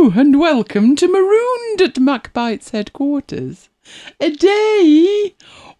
Hello and welcome to Marooned at MacBite's headquarters. A day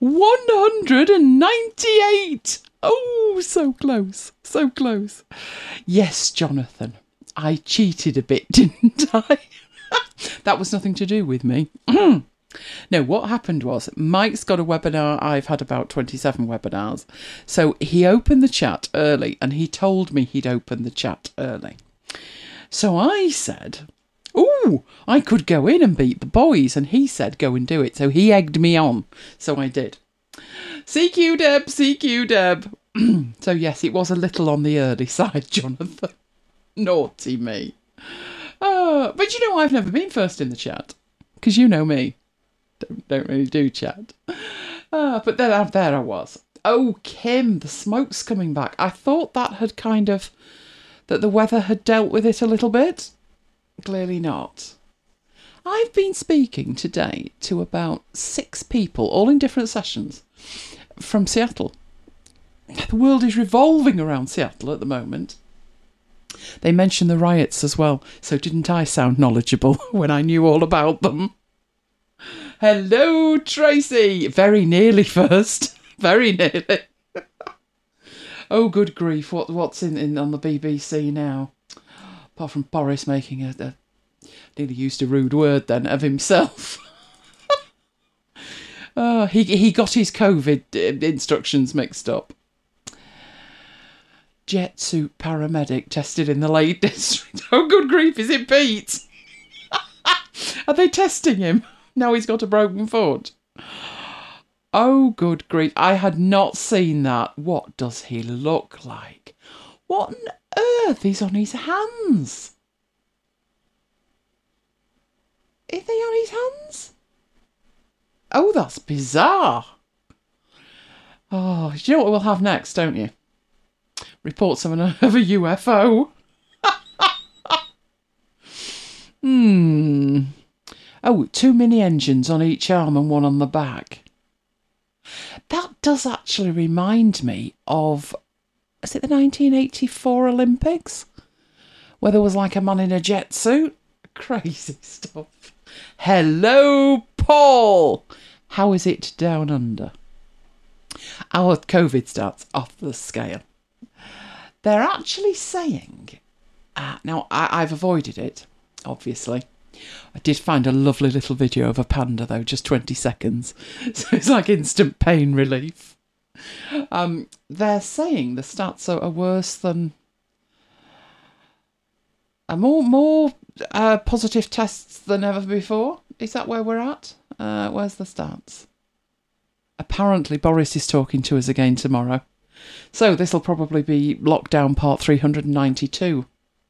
198. Oh, so close, so close. Yes, Jonathan, I cheated a bit, didn't I? That was nothing to do with me. No, what happened was Mike's got a webinar. I've had about 27 webinars. So he opened the chat early and he told me he'd opened the chat early. So I said, oh, I could go in and beat the boys. And he said, go and do it. So he egged me on. So I did. CQ Deb, CQ Deb. So yes, it was a little on the early side, Jonathan. Naughty me. But you know, I've never been first in the chat. Because you know me. Don't really do chat. But there I was. Oh, Kim, the smoke's coming back. I thought that had that the weather had dealt with it a little bit. Clearly not. I've been speaking today to about 6 people, all in different sessions, from Seattle. The world is revolving around Seattle at the moment. They mentioned the riots as well, so didn't I sound knowledgeable when I knew all about them? Hello, Tracy. Very nearly first. Very nearly. Oh, good grief. What's in on the BBC now? Apart from Boris making nearly used a rude word then, of himself. He got his COVID instructions mixed up. Jet suit paramedic tested in the Lake District. Oh, good grief. Is it Pete? Are they testing him? Now he's got a broken foot. Oh, good grief. I had not seen that. What does he look like? What on earth is on his hands? Are they on his hands? Oh, that's bizarre. Oh, do you know what we'll have next, don't you? Reports of a UFO. Oh, 2 mini engines on each arm and one on the back. That does actually remind me of, is it the 1984 Olympics? Where there was like a man in a jet suit? Crazy stuff. Hello, Paul. How is it down under? Our COVID stats off the scale. They're actually saying, now I've avoided it, obviously. I did find a lovely little video of a panda, though, just 20 seconds. So it's like instant pain relief. They're saying the stats are worse than... more positive tests than ever before. Is that where we're at? Where's the stats? Apparently Boris is talking to us again tomorrow. So this will probably be lockdown part 392.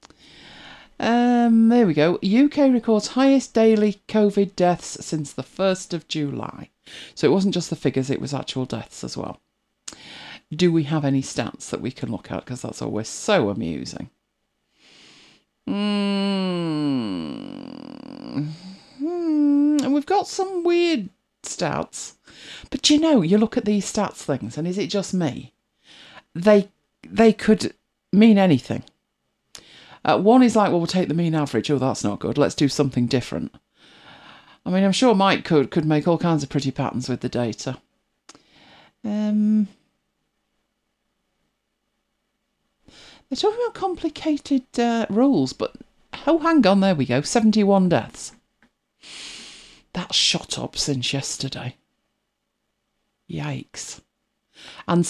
There we go. UK records highest daily COVID deaths since the 1st of July. So it wasn't just the figures, it was actual deaths as well. Do we have any stats that we can look at? Because that's always so amusing. And we've got some weird stats. But you know, you look at these stats things, and is it just me? They could mean anything. One is like, well, we'll take the mean average. Oh, that's not good. Let's do something different. I mean, I'm sure Mike could make all kinds of pretty patterns with the data. They're talking about complicated rules, but oh, hang on, there we go. 71 deaths. That's shot up since yesterday. Yikes. And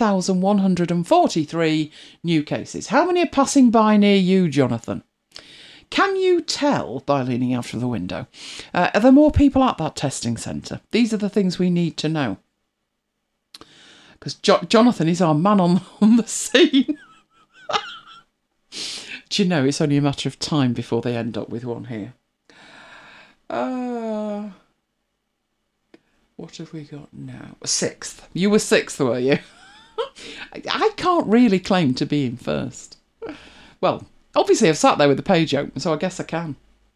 7,143 new cases. How many are passing by near you, Jonathan? Can you tell by leaning out of the window? Are there more people at that testing centre? These are the things we need to know. Because Jonathan is our man on the scene. Do you know, it's only a matter of time before they end up with one here. What have we got now? 6th. You were 6th, were you? I can't really claim to be in first. Well, obviously I've sat there with the page open, so I guess I can.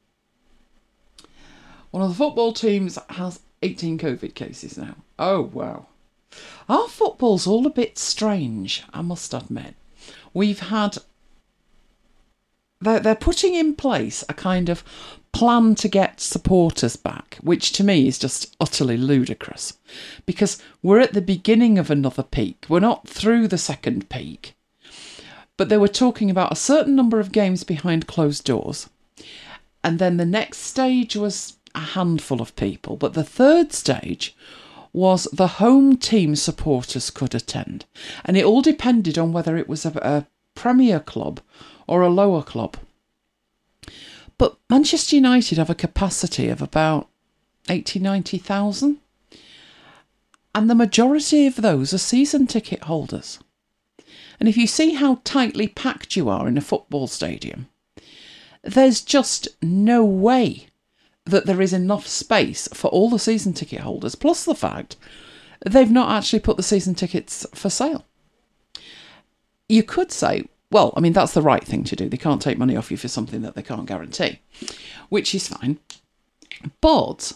One of the football teams has 18 COVID cases now. Oh, wow. Our football's all a bit strange, I must admit. We've had they're putting in place a kind of plan to get supporters back, which to me is just utterly ludicrous, because we're at the beginning of another peak. We're not through the second peak, but they were talking about a certain number of games behind closed doors, and then the next stage was a handful of people, but the third stage was the home team supporters could attend, and it all depended on whether it was a Premier club or a lower club. But Manchester United have a capacity of about 90,000, and the majority of those are season ticket holders. And if you see how tightly packed you are in a football stadium, there's just no way that there is enough space for all the season ticket holders, plus the fact they've not actually put the season tickets for sale. You could say, well, I mean, that's the right thing to do. They can't take money off you for something that they can't guarantee, which is fine. But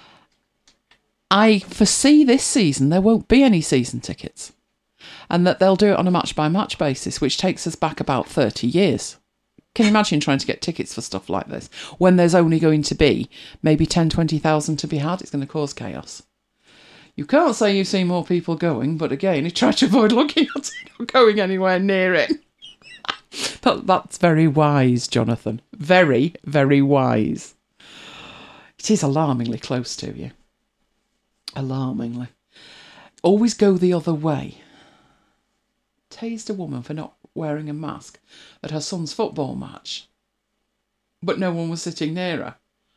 I foresee this season there won't be any season tickets, and that they'll do it on a match-by-match basis, which takes us back about 30 years. Can you imagine trying to get tickets for stuff like this when there's only going to be maybe 10, 20,000 to be had? It's going to cause chaos. You can't say you see more people going, but again, you try to avoid looking at it or going anywhere near it. That's very wise, Jonathan. Very, very wise. It is alarmingly close to you. Alarmingly. Always go the other way. Tased a woman for not wearing a mask at her son's football match, but no one was sitting near her.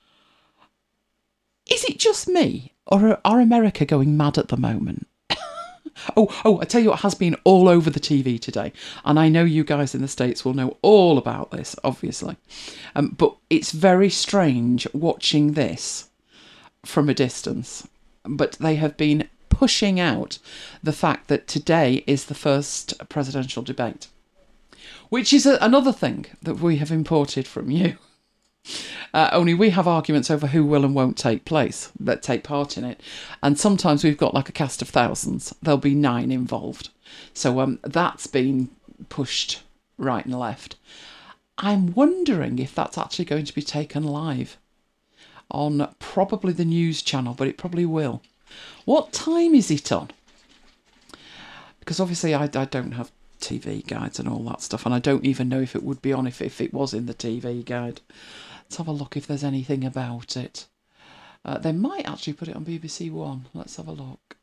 Is it just me, or are America going mad at the moment? Oh, I tell you what has been all over the TV today, and I know you guys in the States will know all about this, obviously, but it's very strange watching this from a distance. But they have been pushing out the fact that today is the first presidential debate, which is another thing that we have imported from you. Only we have arguments over who will and won't take part in it. And sometimes we've got like a cast of thousands. There'll be 9 involved. So that's been pushed right and left. I'm wondering if that's actually going to be taken live on probably the news channel, but it probably will. What time is it on? Because obviously I don't have TV guides and all that stuff, and I don't even know if it would be on if it was in the TV guide. Let's have a look if there's anything about it. They might actually put it on BBC One. Let's have a look.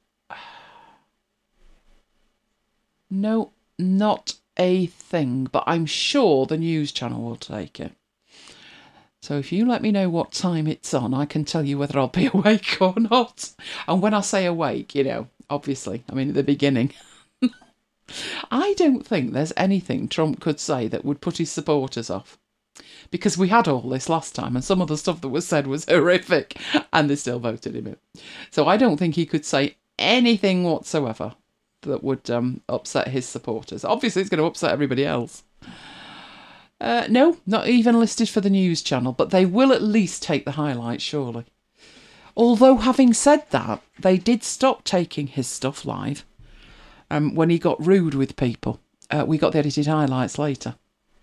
No, not a thing, but I'm sure the news channel will take it. So if you let me know what time it's on, I can tell you whether I'll be awake or not. And when I say awake, obviously, I mean at the beginning. I don't think there's anything Trump could say that would put his supporters off. Because we had all this last time, and some of the stuff that was said was horrific, and they still voted him in. So I don't think he could say anything whatsoever that would upset his supporters. Obviously, it's going to upset everybody else. No, not even listed for the news channel, but they will at least take the highlights, surely. Although, having said that, they did stop taking his stuff live when he got rude with people. We got the edited highlights later.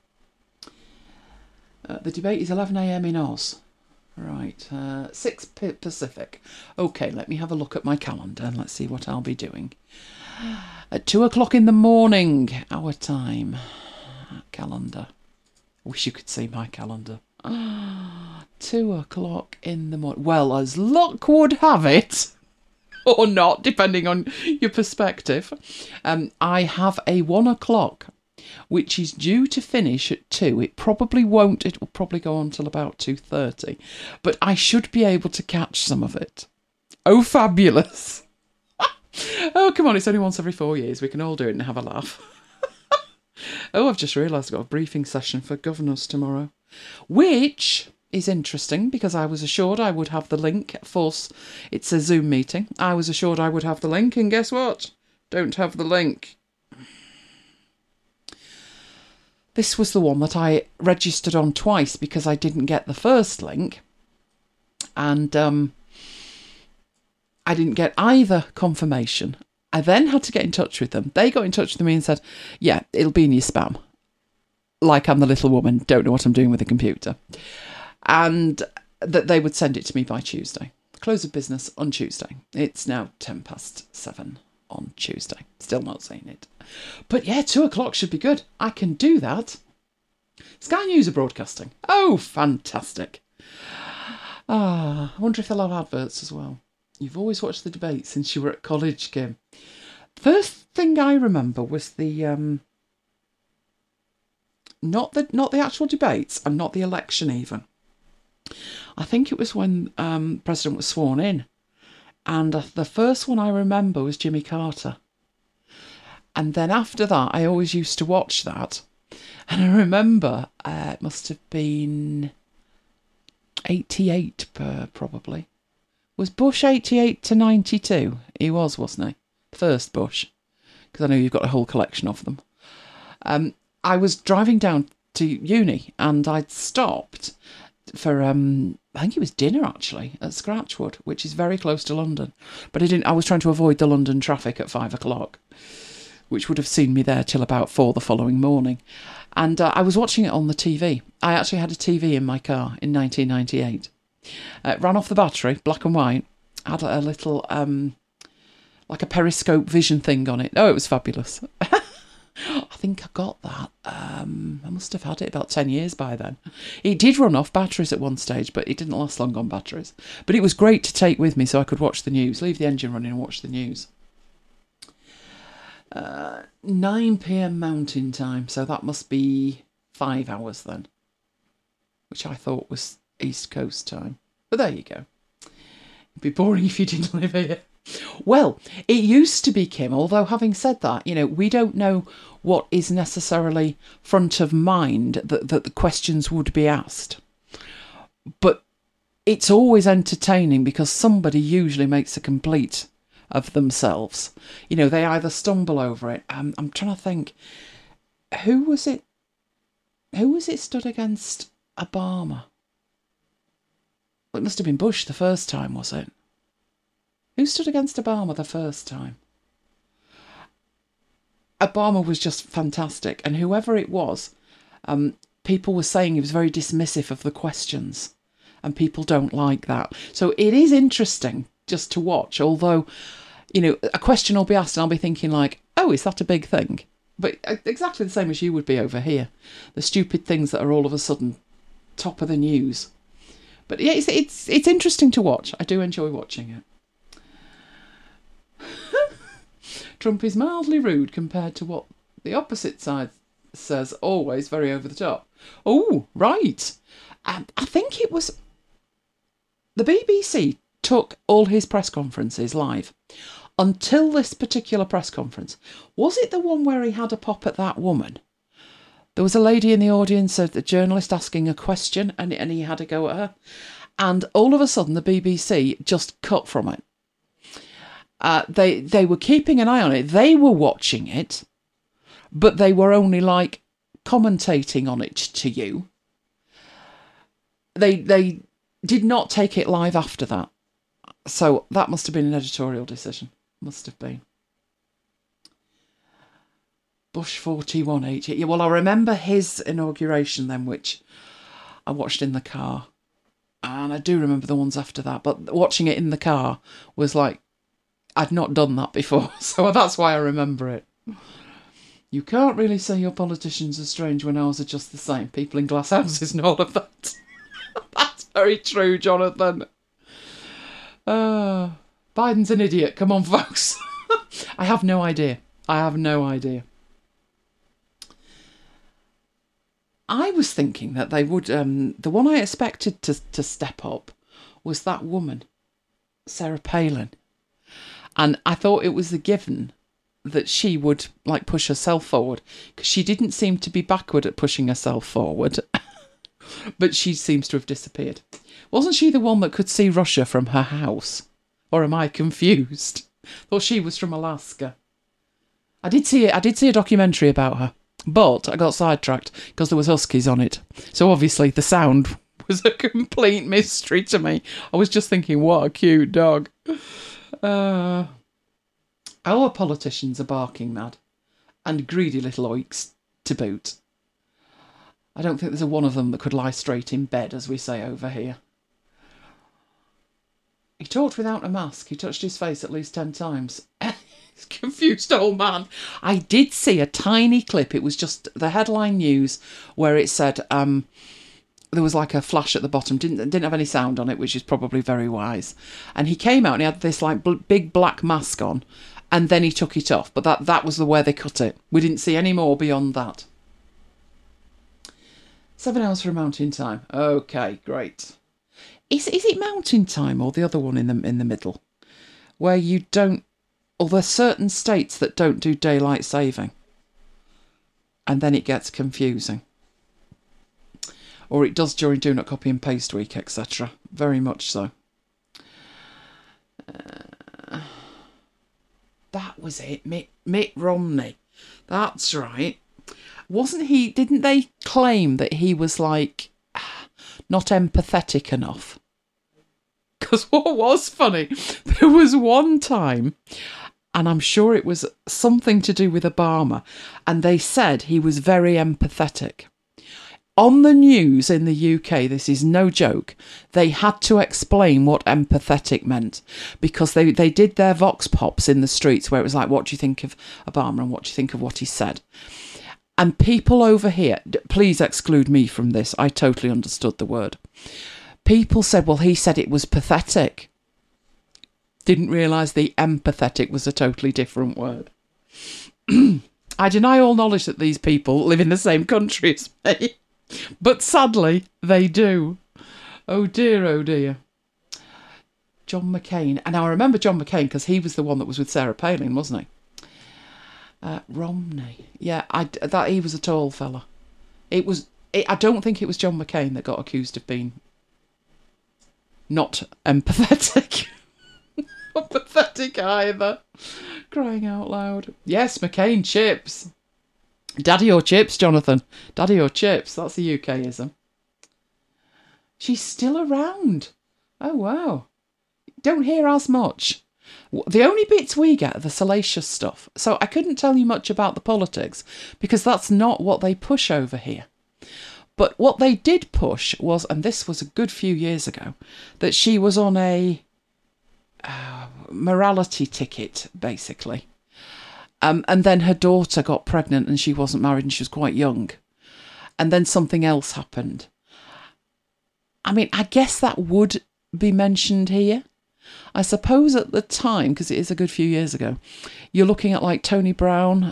The debate is 11 a.m. in Oz. Right, 6 Pacific. OK, let me have a look at my calendar and let's see what I'll be doing. At 2 o'clock in the morning, our time. Calendar. Wish you could see my calendar. 2 o'clock in the morning. Well, as luck would have it, or not, depending on your perspective, I have a 1 o'clock, which is due to finish at 2. It probably won't. It will probably go on till about 2:30. But I should be able to catch some of it. Oh, fabulous. Oh, come on. It's only once every 4 years. We can all do it and have a laugh. Oh, I've just realised I've got a briefing session for governors tomorrow, which is interesting because I was assured I would have the link. It's a Zoom meeting. I was assured I would have the link, and guess what? Don't have the link. This was the one that I registered on twice because I didn't get the first link. And I didn't get either confirmation. I then had to get in touch with them. They got in touch with me and said, yeah, it'll be in your spam. like I'm the little woman, don't know what I'm doing with the computer. And that they would send it to me by Tuesday. Close of business on Tuesday. It's now 7:10 on Tuesday. Still not seeing it. But yeah, 2:00 should be good. I can do that. Sky News are broadcasting. Oh, fantastic. I wonder if they'll have adverts as well. You've always watched the debate since you were at college, Kim. First thing I remember was the not the actual debates and not the election even. I think it was when President was sworn in, and the first one I remember was Jimmy Carter. And then after that, I always used to watch that, and I remember it must have been 88 probably. Was Bush 88 to 92? He was, wasn't he? First Bush, because I know you've got a whole collection of them. I was driving down to uni and I'd stopped for I think it was dinner actually at Scratchwood, which is very close to London. But I was trying to avoid the London traffic at 5:00, which would have seen me there till about 4 the following morning. And I was watching it on the TV. I actually had a TV in my car in 1998. Ran off the battery, black and white. Had a little like a periscope vision thing on it. Oh, it was fabulous. I think I got that. I must have had it about 10 years by then. It did run off batteries at one stage, but it didn't last long on batteries. But it was great to take with me so I could watch the news, leave the engine running and watch the news. 9 p.m. Mountain Time, so that must be 5 hours then, which I thought was East Coast time. But there you go. It'd be boring if you didn't live here. Well, it used to be, Kim, although having said that, we don't know what is necessarily front of mind that the questions would be asked. But it's always entertaining because somebody usually makes a complete of themselves. They either stumble over it. I'm trying to think. Who was it stood against Obama? Well, it must have been Bush the first time, was it? Who stood against Obama the first time? Obama was just fantastic. And whoever it was, people were saying he was very dismissive of the questions. And people don't like that. So it is interesting just to watch. Although, a question will be asked and I'll be thinking like, oh, is that a big thing? But exactly the same as you would be over here. The stupid things that are all of a sudden top of the news. But yeah, it's interesting to watch. I do enjoy watching it. Trump is mildly rude compared to what the opposite side says, always very over the top. Oh, right. I think it was the BBC took all his press conferences live until this particular press conference. Was it the one where he had a pop at that woman? There was a lady in the audience, a journalist asking a question, and he had a go at her. And all of a sudden, the BBC just cut from it. They were keeping an eye on it. They were watching it, but they were only like commentating on it to you. They did not take it live after that. So that must have been an editorial decision. Must have been. Bush 4180. Yeah, well, I remember his inauguration then, which I watched in the car. And I do remember the ones after that. But watching it in the car was like, I'd not done that before. So that's why I remember it. You can't really say your politicians are strange when ours are just the same. People in glass houses and all of that. That's very true, Jonathan. Biden's an idiot. Come on, folks. I have no idea. I was thinking that they would... the one I expected to step up was that woman, Sarah Palin. And I thought it was a given that she would like push herself forward because she didn't seem to be backward at pushing herself forward. But she seems to have disappeared. Wasn't she the one that could see Russia from her house? Or am I confused? Thought she was from Alaska. I did see a documentary about her, but I got sidetracked because there was huskies on it. So obviously the sound was a complete mystery to me. I was just thinking, what a cute dog. Our politicians are barking mad, and greedy little oiks to boot. I don't think there's a one of them that could lie straight in bed, as we say over here. He talked without a mask. He touched his face at least 10 times. He's a confused old man. I did see a tiny clip. It was just the headline news where it said there was like a flash at the bottom. Didn't have any sound on it, which is probably very wise. And he came out and he had this like big black mask on, and then he took it off. But that was the where they cut it. We didn't see any more beyond that. 7 hours for a mountain time. Okay, great. Is it mountain time or the other one in the middle, where you don't? Or there's certain states that don't do daylight saving, and then it gets confusing. Or it does during Do Not Copy and Paste Week, etc. Very much so. That was it, Mitt Romney. That's right. Wasn't he? Didn't they claim that he was like not empathetic enough? Because what was funny, there was one time, and I'm sure it was something to do with Obama, and they said he was very empathetic. On the news in the UK, this is no joke, they had to explain what empathetic meant, because they did their vox pops in the streets where it was like, what do you think of Obama and what do you think of what he said? And people over here, please exclude me from this, I totally understood the word. People said, well, he said it was pathetic. Didn't realise the empathetic was a totally different word. I deny all knowledge that these people live in the same country as me. But sadly, they do. Oh dear, oh dear. John McCain. And now I remember John McCain because he was the one that was with Sarah Palin, wasn't he? Romney. Yeah, he was a tall fella. I don't think it was John McCain that got accused of being not empathetic. Not pathetic either. Crying out loud. Yes, McCain chips. Daddy or chips, Jonathan. Daddy or chips. That's a UKism. She's still around. Oh, wow. Don't hear as much. The only bits we get are the salacious stuff. So I couldn't tell you much about the politics because that's not what they push over here. But what they did push was, and this was a good few years ago, that she was on a morality ticket, basically. And then her daughter got pregnant and she wasn't married and she was quite young. And then something else happened. I mean, I guess that would be mentioned here. I suppose at the time, because it is a good few years ago, you're looking at like Tony Blair,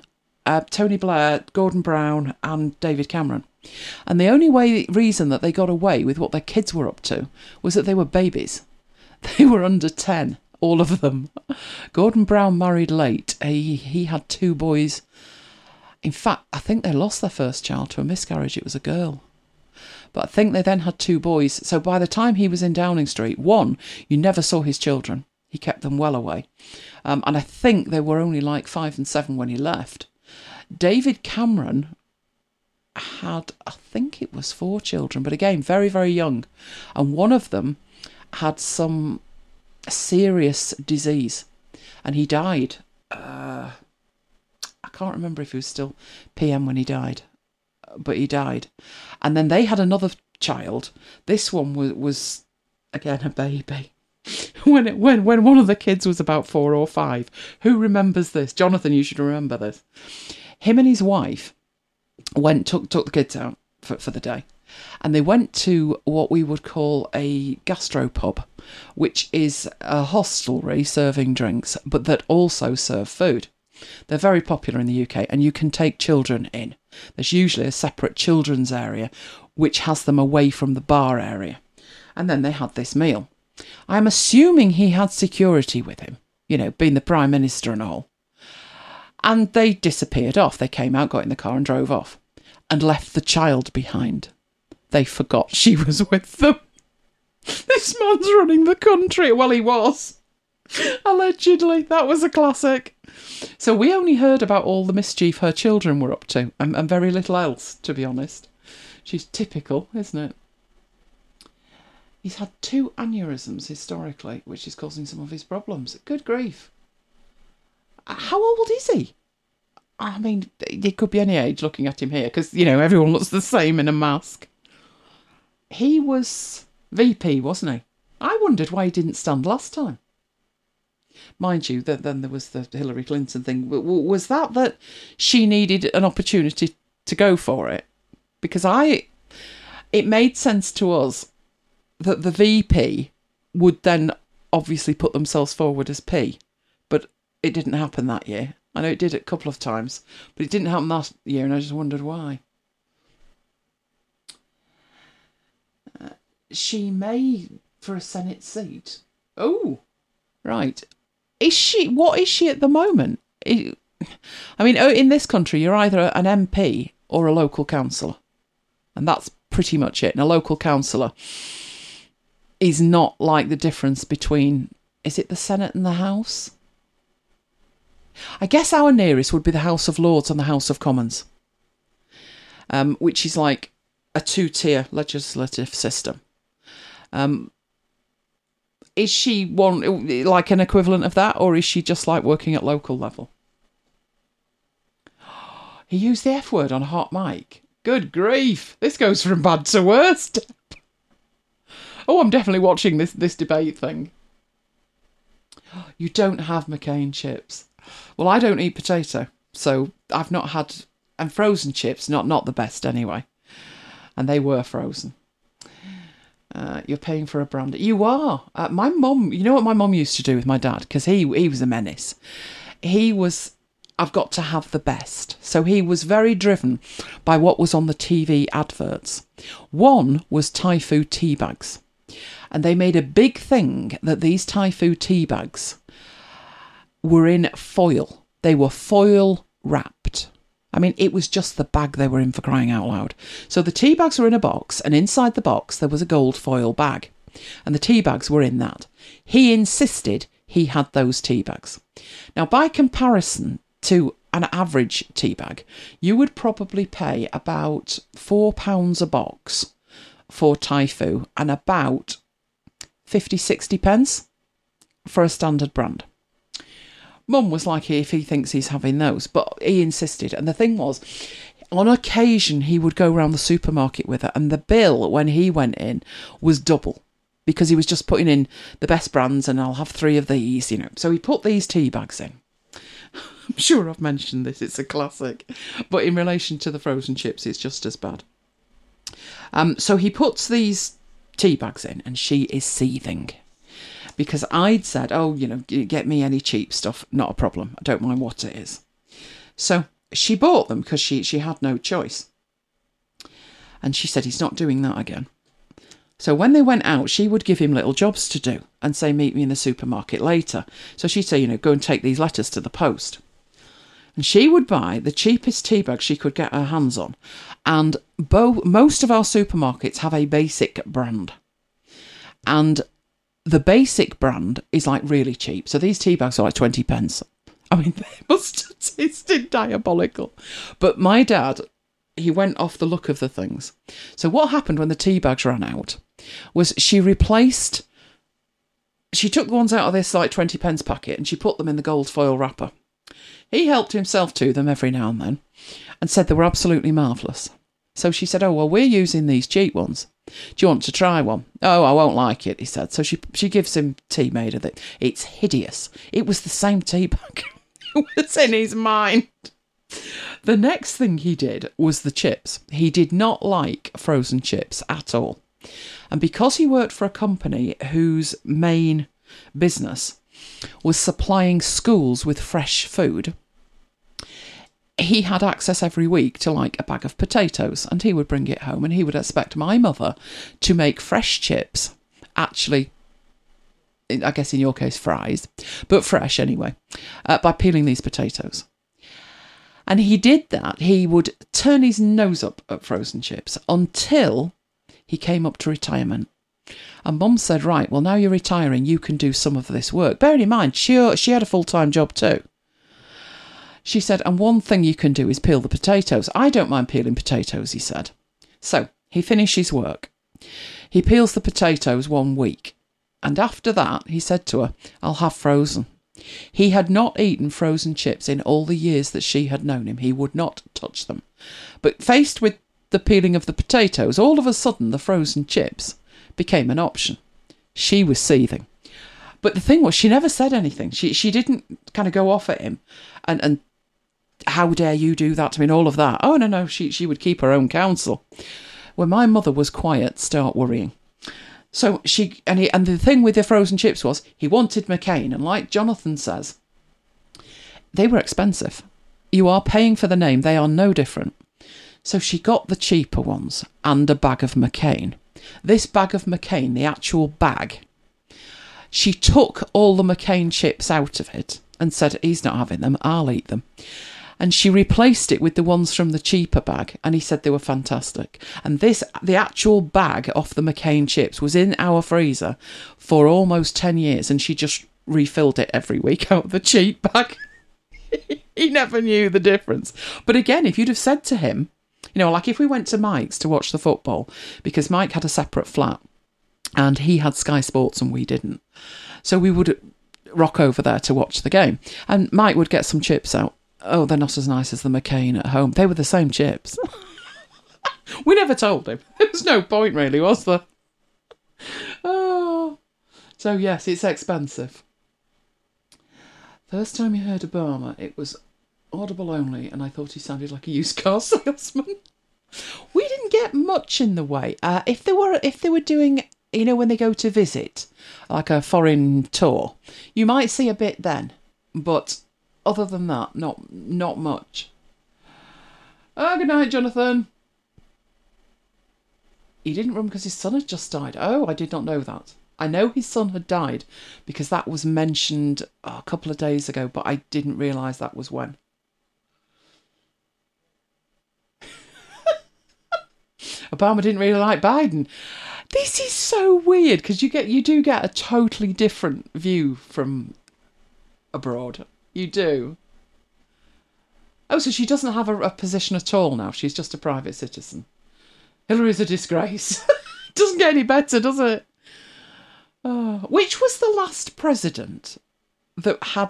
Gordon Brown and David Cameron. And the only reason that they got away with what their kids were up to was that they were babies. They were under 10, all of them. Gordon Brown married late. He had 2 boys. In fact, I think they lost their first child to a miscarriage. It was a girl. But I think they then had 2 boys. So by the time he was in Downing Street, one, you never saw his children. He kept them well away. And I think they were only like 5 and 7 when he left. David Cameron had, I think it was 4 children, but again, very, very young. And one of them had some serious disease. And he died. I can't remember if he was still PM when he died. But he died. And then they had another child. This one was again a baby. When one of the kids was about 4 or 5. Who remembers this? Jonathan, you should remember this. Him and his wife took the kids out for the day. And they went to what we would call a gastropub, which is a hostelry serving drinks, but that also serve food. They're very popular in the UK, and you can take children in. There's usually a separate children's area, which has them away from the bar area. And then they had this meal. I'm assuming he had security with him, being the Prime Minister and all. And they disappeared off. They came out, got in the car and drove off and left the child behind. They forgot she was with them. This man's running the country. Well, he was. Allegedly. That was a classic. So we only heard about all the mischief her children were up to and very little else, to be honest. She's typical, isn't it? He's had 2 aneurysms historically, which is causing some of his problems. Good grief. How old is he? I mean, he could be any age looking at him here because, everyone looks the same in a mask. He was VP, wasn't he? I wondered why he didn't stand last time. Mind you, then there was the Hillary Clinton thing. Was that she needed an opportunity to go for it? Because it made sense to us that the VP would then obviously put themselves forward as P. But it didn't happen that year. I know it did a couple of times, but it didn't happen that year, and I just wondered why. She may for a Senate seat. Oh, right. What is she at the moment? I mean, in this country, you're either an MP or a local councillor. And that's pretty much it. And a local councillor is not like the difference between, is it the Senate and the House? I guess our nearest would be the House of Lords and the House of Commons, which is like a two-tier legislative system. Is she one like an equivalent of that, or is she just like working at local level? He used the F word on a hot mic. Good grief! This goes from bad to worst. Oh, I'm definitely watching this debate thing. You don't have McCain chips. Well, I don't eat potato, so I've not had... And frozen chips, not the best anyway. And they were frozen. You're paying for a brand. You are. My mum, you know what my mum used to do with my dad? Because he was a menace. I've got to have the best. So he was very driven by what was on the TV adverts. One was Thai food tea bags. And they made a big thing that these Thai food tea bags were in foil. They were foil wrapped. I mean, it was just the bag they were in, for crying out loud. So the tea bags were in a box, and inside the box there was a gold foil bag. And the tea bags were in that. He insisted he had those tea bags. Now, by comparison to an average tea bag, you would probably pay about £4 a box for Thai food and about 50-60 pence for a standard brand. Mum was like, if he thinks he's having those, but he insisted. And the thing was, on occasion, he would go around the supermarket with her, and the bill when he went in was double because he was just putting in the best brands, and I'll have 3 of these, So he put these tea bags in. I'm sure I've mentioned this, it's a classic. But in relation to the frozen chips, it's just as bad. So he puts these tea bags in, and she is seething. Because I'd said, get me any cheap stuff, not a problem. I don't mind what it is. So she bought them because she had no choice. And she said, he's not doing that again. So when they went out, she would give him little jobs to do and say, meet me in the supermarket later. So she'd say, go and take these letters to the post. And she would buy the cheapest tea bag she could get her hands on. And most of our supermarkets have a basic brand. And the basic brand is like really cheap. So these tea bags are like 20 pence. I mean, they must have tasted diabolical. But my dad, he went off the look of the things. So what happened when the tea bags ran out was she took the ones out of this like 20 pence packet and she put them in the gold foil wrapper. He helped himself to them every now and then and said they were absolutely marvellous. So she said, we're using these cheap ones. Do you want to try one? Oh, I won't like it, he said. So she gives him tea made of it. It's hideous. It was the same tea bag. It was in his mind. The next thing he did was the chips. He did not like frozen chips at all. And because he worked for a company whose main business was supplying schools with fresh food, he had access every week to like a bag of potatoes, and he would bring it home, and he would expect my mother to make fresh chips, actually, I guess in your case fries, but fresh anyway, by peeling these potatoes. And he did that. He would turn his nose up at frozen chips until he came up to retirement. And Mum said, right, well, now you're retiring, you can do some of this work. Bearing in mind, she had a full-time job too. She said, and one thing you can do is peel the potatoes. I don't mind peeling potatoes, he said. So he finishes work. He peels the potatoes 1 week. And after that, he said to her, I'll have frozen. He had not eaten frozen chips in all the years that she had known him. He would not touch them. But faced with the peeling of the potatoes, all of a sudden the frozen chips became an option. She was seething. But the thing was, she never said anything. She didn't kind of go off at him and how dare you do that to me and all of that. Oh, no, she would keep her own counsel. When my mother was quiet, start worrying. So and the thing with the frozen chips was he wanted McCain, and like Jonathan says, they were expensive. You are paying for the name, they are no different. So she got the cheaper ones and a bag of McCain. This bag of McCain, the actual bag, she took all the McCain chips out of it and said, he's not having them, I'll eat them. And she replaced it with the ones from the cheaper bag, and he said they were fantastic. And the actual bag off the McCain chips was in our freezer for almost 10 years, and she just refilled it every week out of the cheap bag. He never knew the difference. But again, if you'd have said to him, you know, like if we went to Mike's to watch the football, because Mike had a separate flat, and he had Sky Sports and we didn't. So we would rock over there to watch the game, and Mike would get some chips out. Oh, they're not as nice as the McCain at home. They were the same chips. We never told him. There was no point really, was there? Oh. So yes, it's expensive. First time you heard Obama, it was audible only, and I thought he sounded like a used car salesman. We didn't get much in the way. If they were doing, you know, when they go to visit, like a foreign tour, you might see a bit then, but other than that, not much. Oh, good night, Jonathan. He didn't run because his son had just died. Oh, I did not know that. I know his son had died because that was mentioned a couple of days ago, but I didn't realise that was when. Obama didn't really like Biden. This is so weird because you do get a totally different view from abroad. You do. Oh, so she doesn't have a position at all now. She's just a private citizen. Hillary's a disgrace. Doesn't get any better, does it? Oh, which was the last president that had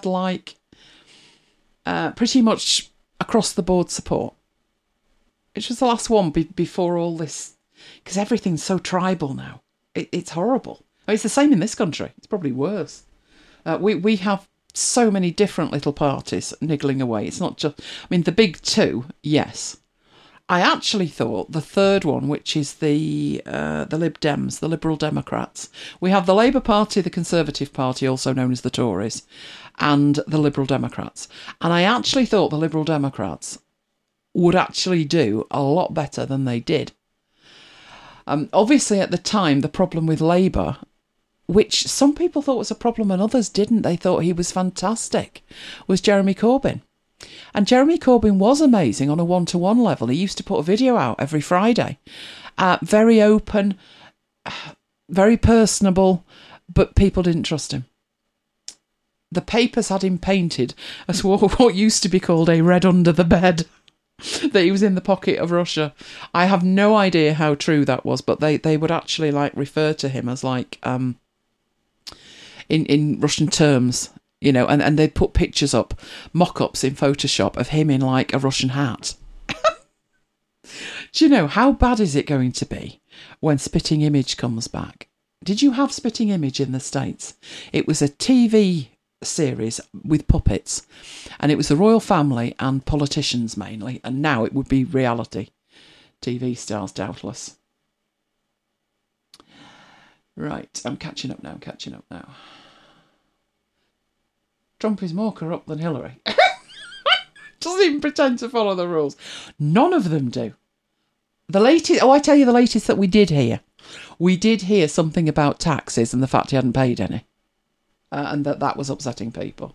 pretty much across the board support? Which was the last one before all this? Because everything's so tribal now. It's horrible. I mean, it's the same in this country. It's probably worse. We have so many different little parties niggling away. It's not just, I mean, the big two, yes. I actually thought the third one, which is the Lib Dems, the Liberal Democrats. We have the Labour Party, the Conservative Party, also known as the Tories, and the Liberal Democrats. And I actually thought the Liberal Democrats would actually do a lot better than they did. Obviously, at the time, the problem with Labour, which some people thought was a problem and others didn't, they thought he was fantastic, was Jeremy Corbyn. And Jeremy Corbyn was amazing on a one-to-one level. He used to put a video out every Friday. Very open, very personable, but people didn't trust him. The papers had him painted as what used to be called a red under the bed, that he was in the pocket of Russia. I have no idea how true that was, but they would actually refer to him as in Russian terms, you know, and they'd put pictures up, mock-ups in Photoshop of him in a Russian hat. Do you know, how bad is it going to be when Spitting Image comes back? Did you have Spitting Image in the States? It was a TV series with puppets, and it was the royal family and politicians mainly, and now it would be reality TV stars, doubtless. Right, I'm catching up now. Trump is more corrupt than Hillary. Doesn't even pretend to follow the rules. None of them do. The latest, I tell you the latest that we did hear. We did hear something about taxes and the fact he hadn't paid any. And that was upsetting people.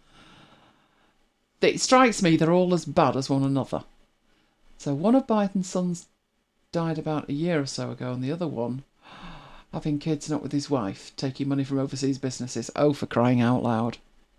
It strikes me they're all as bad as one another. So one of Biden's sons died about a year or so ago, and the other one having kids not with his wife, taking money from overseas businesses. Oh, for crying out loud.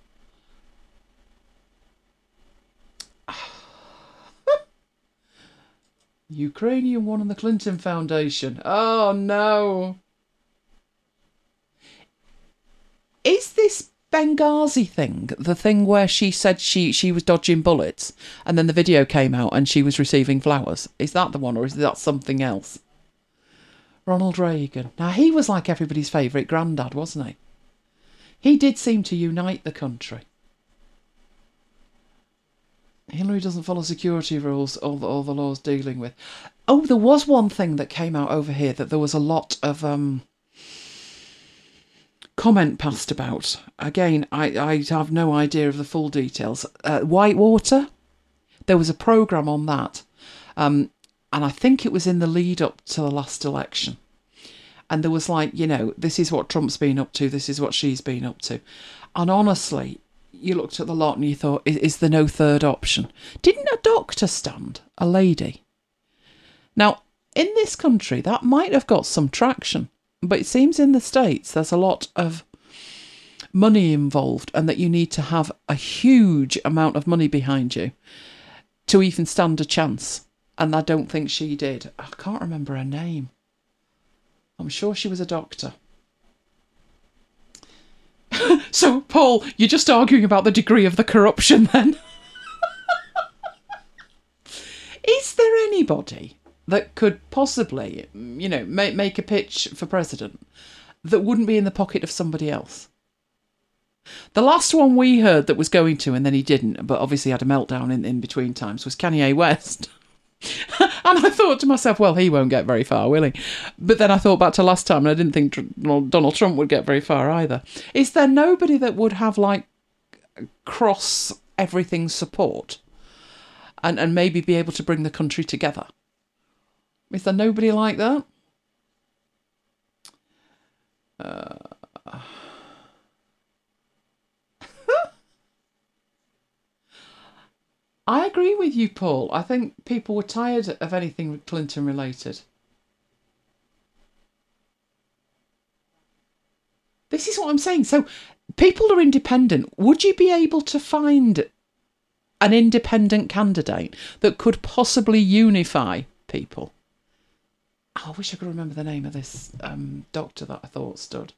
Ukrainian one and the Clinton Foundation. Oh, no. Is this Benghazi thing, the thing where she said she was dodging bullets and then the video came out and she was receiving flowers? Is that the one, or is that something else? Ronald Reagan. Now, he was like everybody's favourite granddad, wasn't he? He did seem to unite the country. Hillary doesn't follow security rules, all the laws dealing with. Oh, there was one thing that came out over here that there was a lot of comment passed about. Again, I have no idea of the full details. Whitewater, there was a programme on that. And I think it was in the lead up to the last election. And there was like, you know, this is what Trump's been up to, this is what she's been up to. And honestly, you looked at the lot and you thought, is there no third option? Didn't a doctor stand? A lady? Now, in this country, that might have got some traction. But it seems in the States there's a lot of money involved and that you need to have a huge amount of money behind you to even stand a chance. And I don't think she did. I can't remember her name. I'm sure she was a doctor. So, Paul, you're just arguing about the degree of the corruption then? Is there anybody that could possibly, you know, make a pitch for president that wouldn't be in the pocket of somebody else? The last one we heard that was going to, and then he didn't, but obviously had a meltdown in between times, was Kanye West. And I thought to myself, well, he won't get very far, will he? But then I thought back to last time, and I didn't think Donald Trump would get very far either. Is there nobody that would have, like, cross everything support and maybe be able to bring the country together? Is there nobody like that? I agree with you, Paul. I think people were tired of anything Clinton related. This is what I'm saying. So people are independent. Would you be able to find an independent candidate that could possibly unify people? Oh, I wish I could remember the name of this doctor that I thought stood.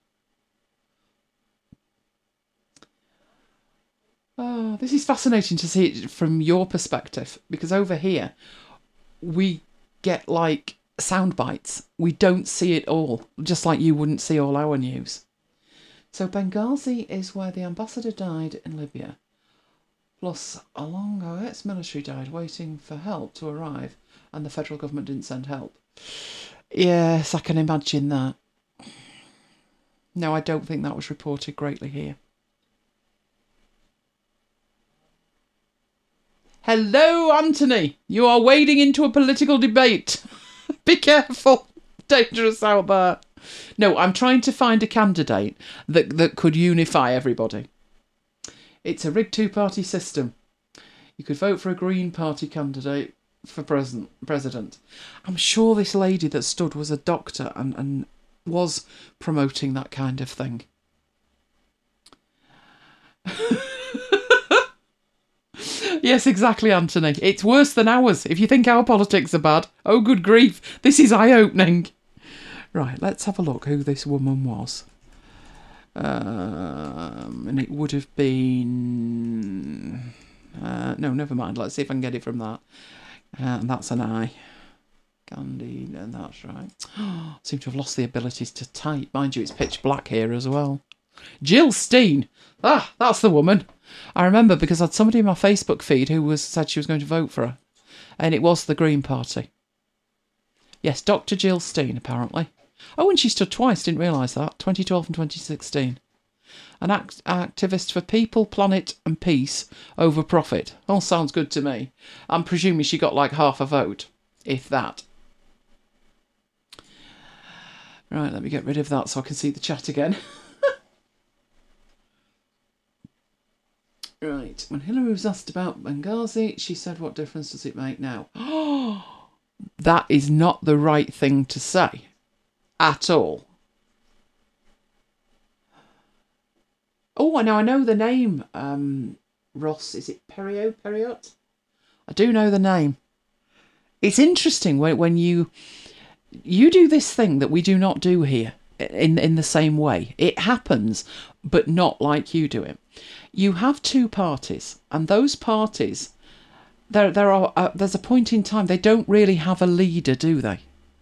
Oh, this is fascinating to see it from your perspective, because over here we get like sound bites. We don't see it all, just like you wouldn't see all our news. So Benghazi is where the ambassador died in Libya. Plus, a long ex-military died waiting for help to arrive, and the federal government didn't send help. Yes, I can imagine that. No, I don't think that was reported greatly here. Hello, Anthony. You are wading into a political debate. Be careful. Dangerous out there. No, I'm trying to find a candidate that could unify everybody. It's a rigged two-party system. You could vote for a Green Party candidate for president. I'm sure this lady that stood was a doctor and was promoting that kind of thing. Yes, exactly, Anthony. It's worse than ours. If you think our politics are bad, oh, good grief, this is eye-opening. Right, let's have a look who this woman was. And it would have been... no, never mind. Let's see if I can get it from that. And that's an I. Candide, and that's right. I seem to have lost the abilities to type. Mind you, it's pitch black here as well. Jill Stein. Ah, that's the woman. I remember because I had somebody in my Facebook feed who said she was going to vote for her. And it was the Green Party. Yes, Dr. Jill Stein, apparently. Oh, and she stood twice, didn't realise that. 2012 and 2016. An activist for people, planet and peace over profit. All sounds good to me. I'm presuming she got like half a vote, if that. Right, let me get rid of that so I can see the chat again. Right, when Hillary was asked about Benghazi, she said, what difference does it make now? That is not the right thing to say. At all. Oh, now I know the name. Ross, is it Perriot? I do know the name. It's interesting when you do this thing that we do not do here. in the same way. It happens, but not like you do it. You have two parties, and those parties, there's a point in time they don't really have a leader, do they?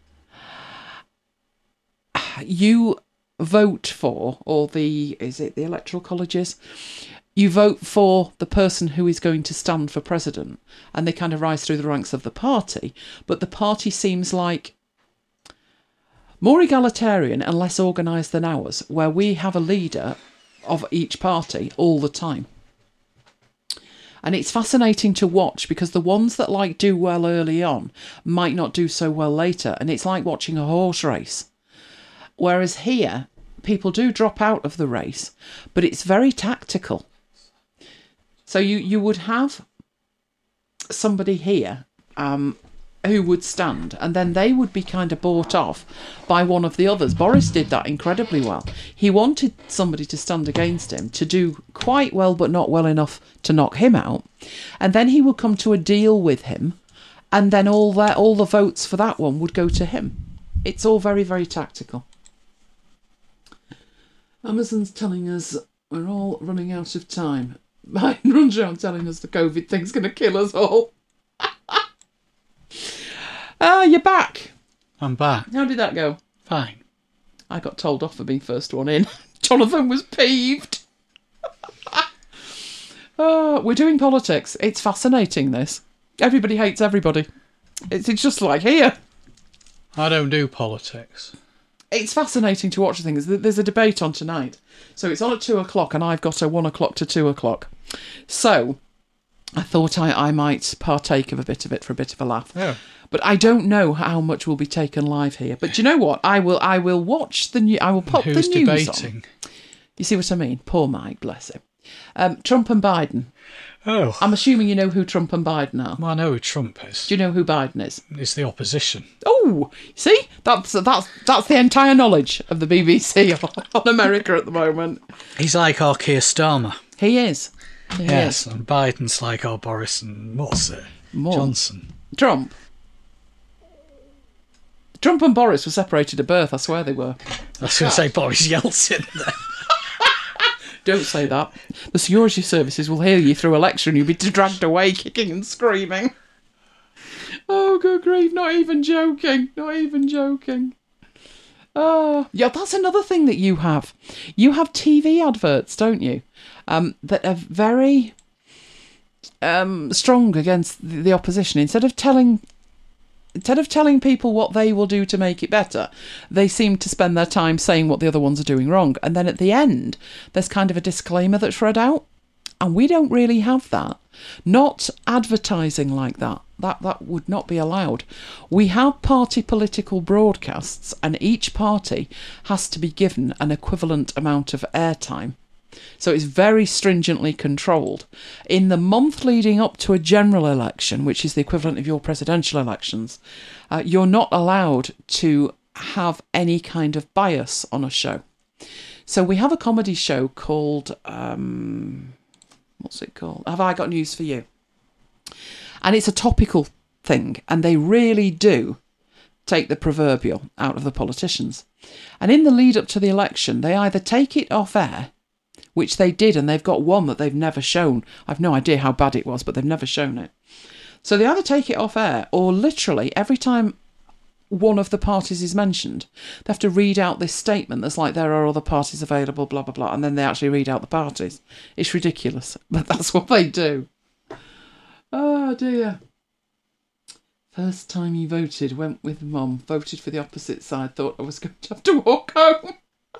You vote for, or the electoral colleges? You vote for the person who is going to stand for president, and they kind of rise through the ranks of the party, but the party seems like more egalitarian and less organised than ours, where we have a leader of each party all the time. And it's fascinating to watch, because the ones that do well early on might not do so well later, and it's like watching a horse race. Whereas here, people do drop out of the race, but it's very tactical. So you would have somebody here who would stand, and then they would be kind of bought off by one of the others. Boris did that incredibly well. He wanted somebody to stand against him, to do quite well but not well enough to knock him out, and then he would come to a deal with him, and then all the votes for that one would go to him. It's all very, very tactical. Amazon's telling us we're all running out of time. Biden runs around telling us the COVID thing's going to kill us all. You're back. I'm back. How did that go? Fine. I got told off for being first one in. Jonathan was peeved. We're doing politics. It's fascinating, this. Everybody hates everybody. It's just like here. I don't do politics. It's fascinating to watch things. There's a debate on tonight. So it's on at 2:00, and I've got a 1:00 to 2:00. So I thought I might partake of a bit of it for a bit of a laugh. Yeah. But I don't know how much will be taken live here. But do you know what? I will watch the news. I will pop the news debating? on. You see what I mean? Poor Mike, bless him. Trump and Biden. Oh. I'm assuming you know who Trump and Biden are. Well, I know who Trump is. Do you know who Biden is? It's the opposition. Oh, see? That's the entire knowledge of the BBC on America at the moment. He's like our Keir Starmer. He is. He yes, is. and Biden's like our Boris and what's it? More. Johnson. Trump and Boris were separated at birth, I swear they were. I was going to say Boris Yeltsin there. Don't say that. The security services will hear you through a lecture and you'll be dragged away kicking and screaming. Oh, good grief, not even joking. Not even joking. Yeah, that's another thing that you have. You have TV adverts, don't you? That are very strong against the opposition. Instead of telling people what they will do to make it better, they seem to spend their time saying what the other ones are doing wrong. And then at the end, there's kind of a disclaimer that's read out. And we don't really have that. Not advertising like that. That would not be allowed. We have party political broadcasts, and each party has to be given an equivalent amount of airtime. So it's very stringently controlled. In the month leading up to a general election, which is the equivalent of your presidential elections, you're not allowed to have any kind of bias on a show. So we have a comedy show called, what's it called? Have I Got News for You? And it's a topical thing, and they really do take the proverbial out of the politicians. And in the lead up to the election, they either take it off air, which they did, and they've got one that they've never shown. I've no idea how bad it was, but they've never shown it. So they either take it off air, or literally every time one of the parties is mentioned, they have to read out this statement that's like, there are other parties available, blah, blah, blah, and then they actually read out the parties. It's ridiculous, but that's what they do. Oh, dear. First time he voted, went with Mum, voted for the opposite side, thought I was going to have to walk home.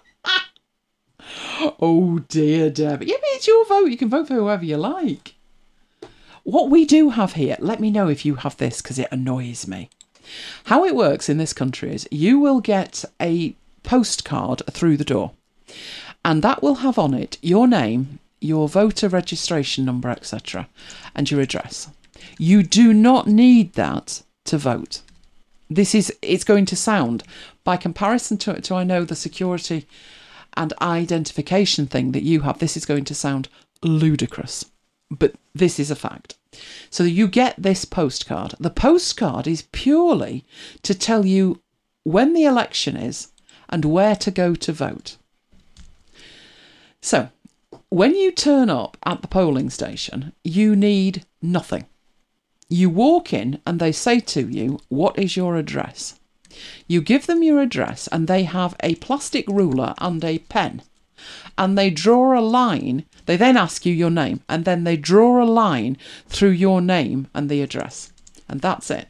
Oh, dear, Deb. Yeah, but it's your vote. You can vote for whoever you like. What we do have here, let me know if you have this, because it annoys me. How it works in this country is you will get a postcard through the door, and that will have on it your name, your voter registration number, etc., and your address. You do not need that to vote. It's going to sound, by comparison to I know the security and identification thing that you have, this is going to sound ludicrous, but this is a fact. So you get this postcard. The postcard is purely to tell you when the election is and where to go to vote. So, when you turn up at the polling station, you need nothing. You walk in and they say to you, what is your address? You give them your address and they have a plastic ruler and a pen. And they draw a line. They then ask you your name, and then they draw a line through your name and the address. And that's it.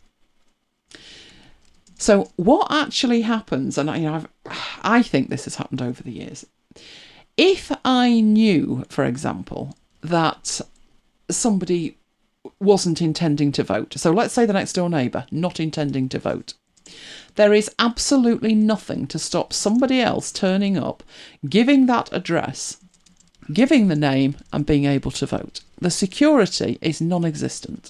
So what actually happens, and I think this has happened over the years, if I knew, for example, that somebody wasn't intending to vote, so let's say the next door neighbour not intending to vote, there is absolutely nothing to stop somebody else turning up, giving that address, giving the name, and being able to vote. The security is non-existent.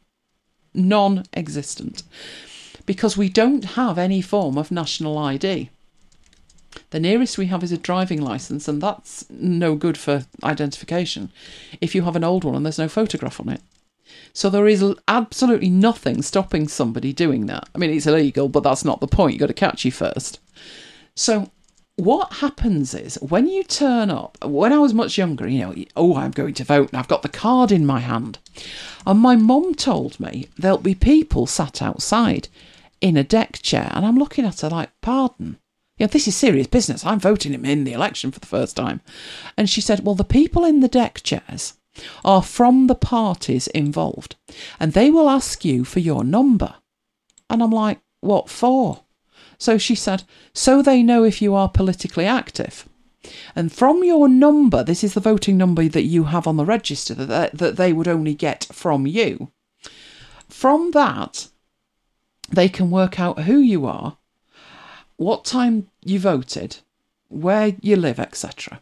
Non-existent. Because we don't have any form of national ID. The nearest we have is a driving licence, and that's no good for identification if you have an old one and there's no photograph on it. So there is absolutely nothing stopping somebody doing that. I mean, it's illegal, but that's not the point. You've got to catch you first. So what happens is when you turn up, when I was much younger, I'm going to vote and I've got the card in my hand. And my mum told me there'll be people sat outside in a deck chair. And I'm looking at her like, pardon? This is serious business. I'm voting him in the election for the first time. And she said, well, the people in the deck chairs are from the parties involved, and they will ask you for your number. And I'm like, what for? So she said, so they know if you are politically active. And from your number, this is the voting number that you have on the register that they would only get from you. From that, they can work out who you are, what time you voted, where you live, etc.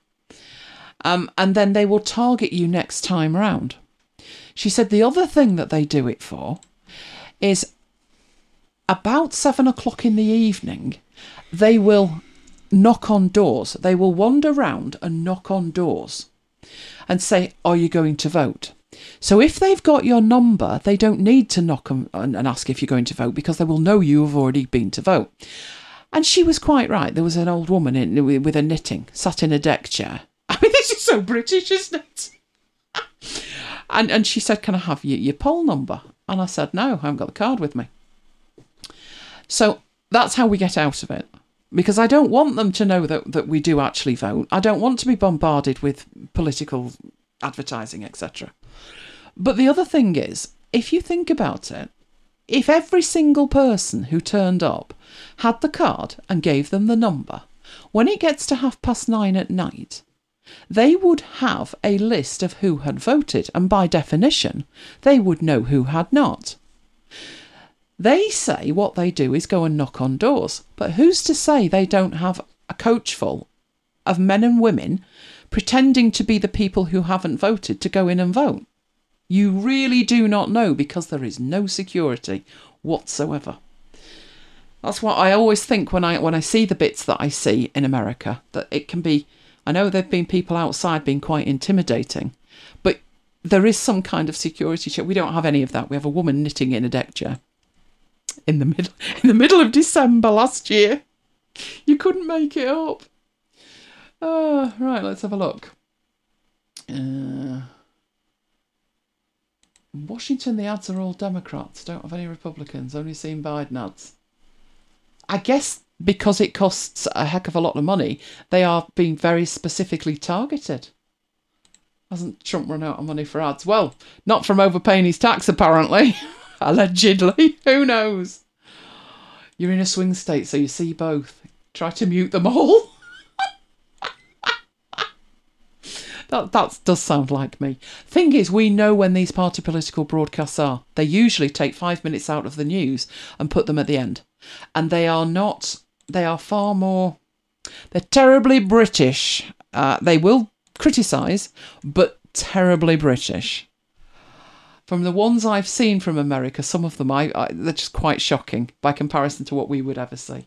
And then they will target you next time round. She said the other thing that they do it for is about 7 o'clock in the evening, they will knock on doors. They will wander round and knock on doors and say, are you going to vote? So if they've got your number, they don't need to knock and ask if you're going to vote, because they will know you have already been to vote. And she was quite right. There was an old woman with a knitting, sat in a deck chair. I mean, this is so British, isn't it? and she said, can I have your poll number? And I said, no, I haven't got the card with me. So that's how we get out of it. Because I don't want them to know that we do actually vote. I don't want to be bombarded with political advertising, etc. But the other thing is, if you think about it, if every single person who turned up had the card and gave them the number, when it gets to 9:30 at night, they would have a list of who had voted, and by definition, they would know who had not. They say what they do is go and knock on doors, but who's to say they don't have a coach full of men and women pretending to be the people who haven't voted to go in and vote? You really do not know, because there is no security whatsoever. That's what I always think when I see the bits that I see in America, that it can be, I know there have been people outside being quite intimidating, but there is some kind of security check. We don't have any of that. We have a woman knitting in a deck chair in the middle of December last year. You couldn't make it up. Right, let's have a look. Washington, the ads are all Democrats. Don't have any Republicans. Only seen Biden ads. I guess because it costs a heck of a lot of money, they are being very specifically targeted. Hasn't Trump run out of money for ads? Well, not from overpaying his tax, apparently. Allegedly. Who knows? You're in a swing state, so you see both. Try to mute them all. That does sound like me. Thing is, we know when these party political broadcasts are. They usually take 5 minutes out of the news and put them at the end. And they are far more, they're terribly British. They will criticise, but terribly British. From the ones I've seen from America, some of them, they're just quite shocking by comparison to what we would ever see.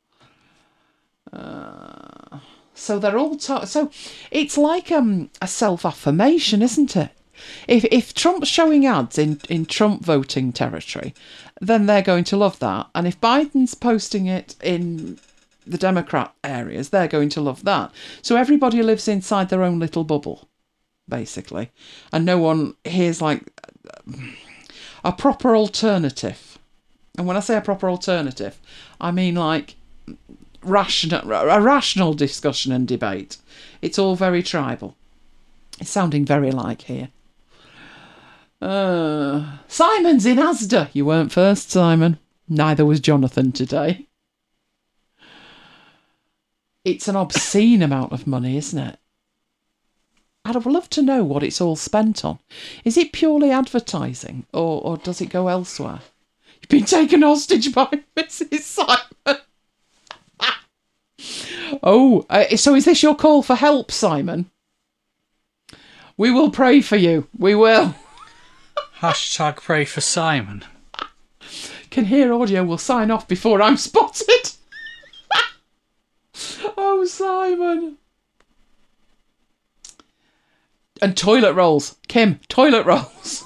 So they're all so it's like a self-affirmation, isn't it? If Trump's showing ads in Trump voting territory, then they're going to love that. And if Biden's posting it in the Democrat areas, they're going to love that. So everybody lives inside their own little bubble, basically. And no one hears like a proper alternative. And when I say a proper alternative, I mean like a rational discussion and debate. It's all very tribal. It's sounding very like here. Simon's in Asda. You weren't first, Simon. Neither was Jonathan today. It's an obscene amount of money, isn't it? I'd love to know what it's all spent on. Is it purely advertising, or does it go elsewhere? You've been taken hostage by Mrs. Simon. So is this your call for help, Simon? We will pray for you. We will. Hashtag pray for Simon. Can hear audio will sign off before I'm spotted. Oh, Simon. And toilet rolls. Kim, toilet rolls.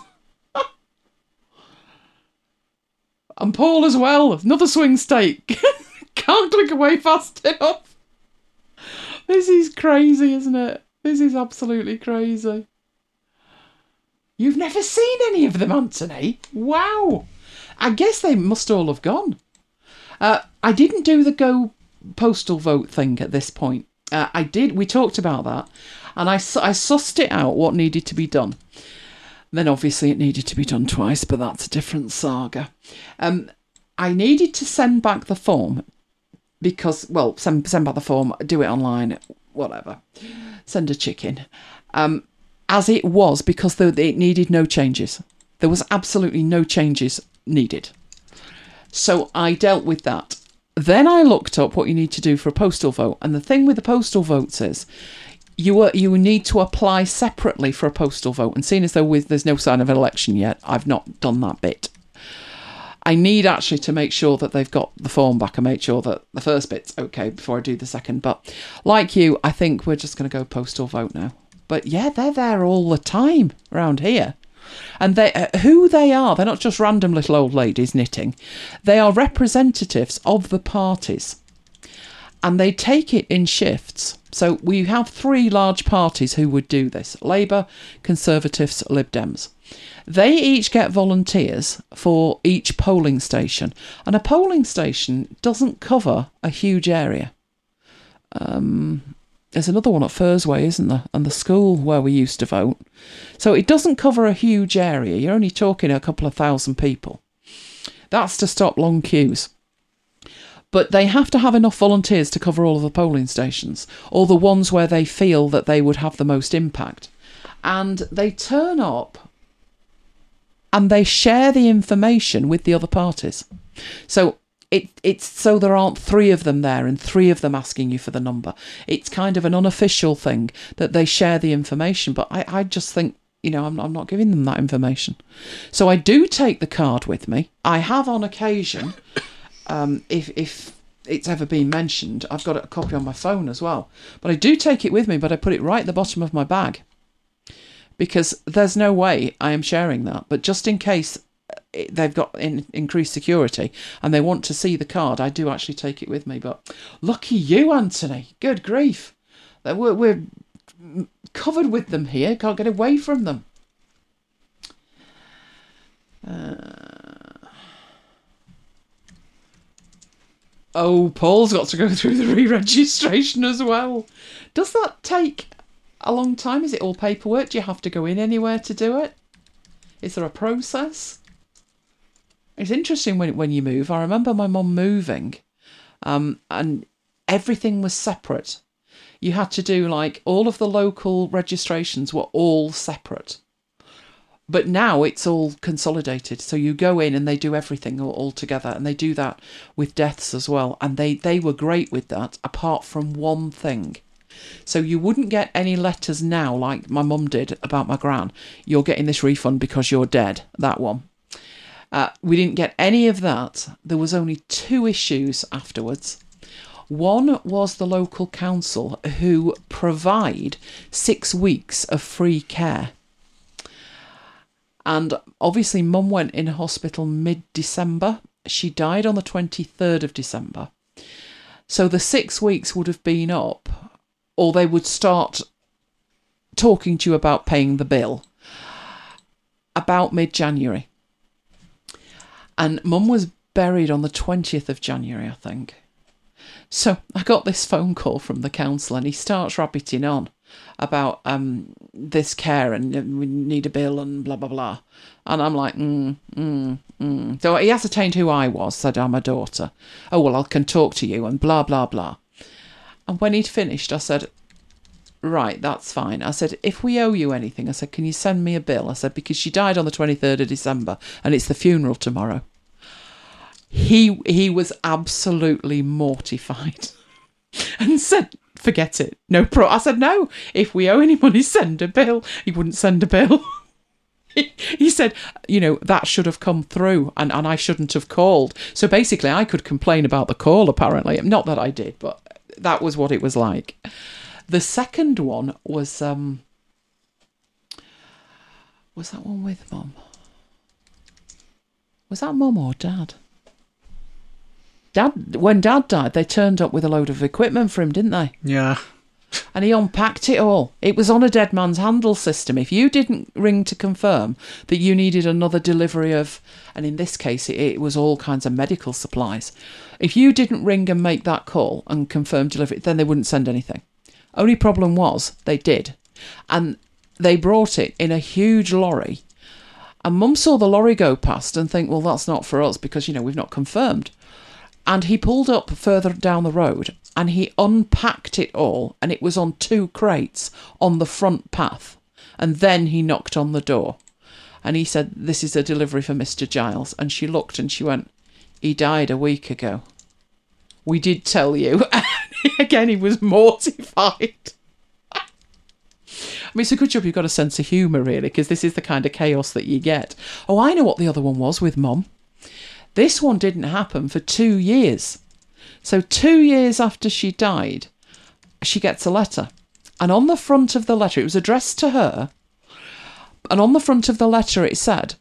And Paul as well. Another swing steak. Can't click away fast enough. This is crazy, isn't it? This is absolutely crazy. You've never seen any of them, Anthony? Wow. I guess they must all have gone. I didn't do the Go postal vote thing at this point. I did. We talked about that. And I sussed it out, what needed to be done. Then obviously it needed to be done twice, but that's a different saga. I needed to send back the form because, well, send back the form, do it online, whatever. Send a chicken. As it was, because it needed no changes. There was absolutely no changes needed. So I dealt with that. Then I looked up what you need to do for a postal vote. And the thing with the postal votes is you need to apply separately for a postal vote. And seeing as though there's no sign of an election yet, I've not done that bit. I need actually to make sure that they've got the form back and make sure that the first bit's okay before I do the second. But like you, I think we're just going to go postal vote now. But yeah, they're there all the time around here. And who they are, they're not just random little old ladies knitting. They are representatives of the parties. And they take it in shifts. So we have 3 large parties who would do this. Labour, Conservatives, Lib Dems. They each get volunteers for each polling station. And a polling station doesn't cover a huge area. There's another one at Fursway, isn't there? And the school where we used to vote. So it doesn't cover a huge area. You're only talking a couple of thousand people. That's to stop long queues. But they have to have enough volunteers to cover all of the polling stations, or the ones where they feel that they would have the most impact. And they turn up and they share the information with the other parties. So it's so there aren't 3 of them there and 3 of them asking you for the number. It's kind of an unofficial thing that they share the information. But I just think, I'm not giving them that information. So I do take the card with me. I have on occasion, if it's ever been mentioned, I've got a copy on my phone as well. But I do take it with me, but I put it right at the bottom of my bag. Because there's no way I am sharing that. But just in case they've got increased security and they want to see the card, I do actually take it with me. But lucky you, Anthony. Good grief. We're covered with them here. Can't get away from them. Paul's got to go through the re-registration as well. Does that take a long time? Is it all paperwork? Do you have to go in anywhere to do it? Is there a process? It's interesting when you move. I remember my mum moving and everything was separate. You had to do all of the local registrations were all separate. But now it's all consolidated. So you go in and they do everything all together. And they do that with deaths as well. And they were great with that, apart from one thing. So you wouldn't get any letters now like my mum did about my gran. You're getting this refund because you're dead. That one. We didn't get any of that. There was only 2 issues afterwards. One was the local council who provide 6 weeks of free care. And obviously Mum went in hospital mid-December. She died on the 23rd of December. So the 6 weeks would have been up, or they would start talking to you about paying the bill about mid-January. And Mum was buried on the 20th of January, I think. So I got this phone call from the council, and he starts rabbiting on about this care and we need a bill and blah, blah, blah. And I'm like, So he ascertained who I was, said I'm a daughter. Oh, well, I can talk to you and blah, blah, blah. And when he'd finished, I said, right, that's fine. I said, if we owe you anything, I said, can you send me a bill? I said, because she died on the 23rd of December and it's the funeral tomorrow. He was absolutely mortified and said, forget it. No I said, no, if we owe any money, send a bill. He wouldn't send a bill. He said, that should have come through and I shouldn't have called. So basically I could complain about the call, apparently. Not that I did, but that was what it was like. The second one was that one with Mum? Was that Mum or Dad? When Dad died, they turned up with a load of equipment for him, didn't they? Yeah. And he unpacked it all. It was on a dead man's handle system. If you didn't ring to confirm that you needed another delivery of, and in this case, it was all kinds of medical supplies. If you didn't ring and make that call and confirm delivery, then they wouldn't send anything. Only problem was they did. And they brought it in a huge lorry. And Mum saw the lorry go past and think, well, that's not for us because, we've not confirmed. And he pulled up further down the road and he unpacked it all, and it was on 2 crates on the front path. And then he knocked on the door and he said, this is a delivery for Mr. Giles. And she looked and she went, he died a week ago. We did tell you. Again, he was mortified. I mean, it's a good job you've got a sense of humour, really, because this is the kind of chaos that you get. Oh, I know what the other one was with Mum. This one didn't happen for 2 years. So 2 years after she died, she gets a letter. And on the front of the letter, it was addressed to her. And on the front of the letter, it said,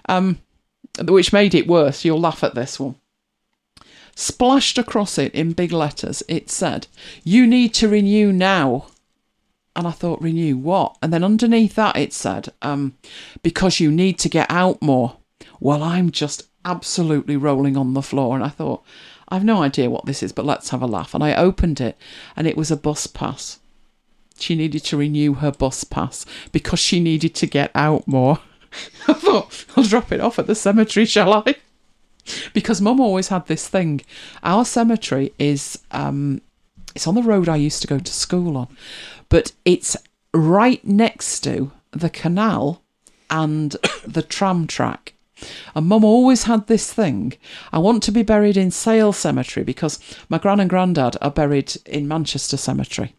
which made it worse, you'll laugh at this one. Splashed across it in big letters, it said, you need to renew now. And I thought, renew what? And then underneath that, it said, because you need to get out more. Well, I'm just absolutely rolling on the floor. And I thought, I've no idea what this is, but let's have a laugh. And I opened it, and it was a bus pass. She needed to renew her bus pass because she needed to get out more. I thought, I'll drop it off at the cemetery, shall I? Because Mum always had this thing. Our cemetery is, it's on the road I used to go to school on, but it's right next to the canal and the tram track. And Mum always had this thing. I want to be buried in Sale Cemetery because my gran and granddad are buried in Manchester Cemetery.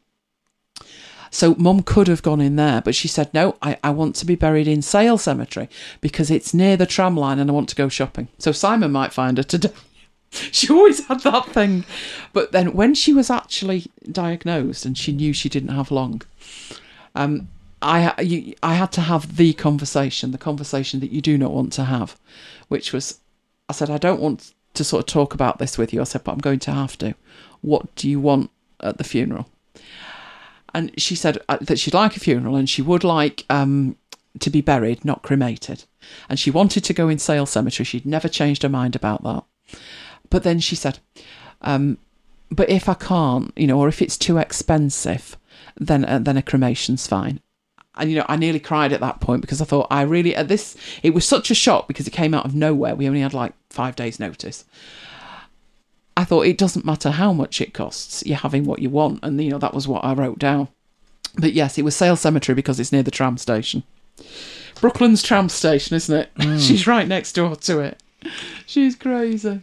So Mum could have gone in there, but she said, no, I want to be buried in Sale Cemetery because it's near the tram line and I want to go shopping. So Simon might find her today. She always had that thing. But then when she was actually diagnosed and she knew she didn't have long, I had to have the conversation that you do not want to have, which was, I said, I don't want to sort of talk about this with you. I said, but I'm going to have to. What do you want at the funeral? And she said that she'd like a funeral and she would like to be buried, not cremated. And she wanted to go in Sale Cemetery. She'd never changed her mind about that. But then she said, but if I can't, or if it's too expensive, then a cremation's fine. And, I nearly cried at that point because I thought it was such a shock because it came out of nowhere. We only had like 5 days notice. I thought it doesn't matter how much it costs, you're having what you want. And, that was what I wrote down. But yes, it was Sale Cemetery because it's near the tram station. Brooklands tram station, isn't it? Mm. She's right next door to it. She's crazy.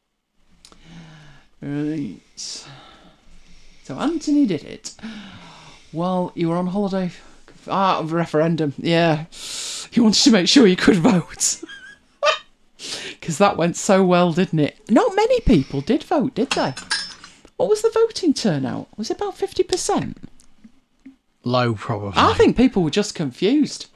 Right. So Anthony did it. Well, you were on holiday. Referendum. Yeah. You wanted to make sure you could vote. Because that went so well, didn't it? Not many people did vote, did they? What was the voting turnout? Was it about 50%? Low, probably. I think people were just confused.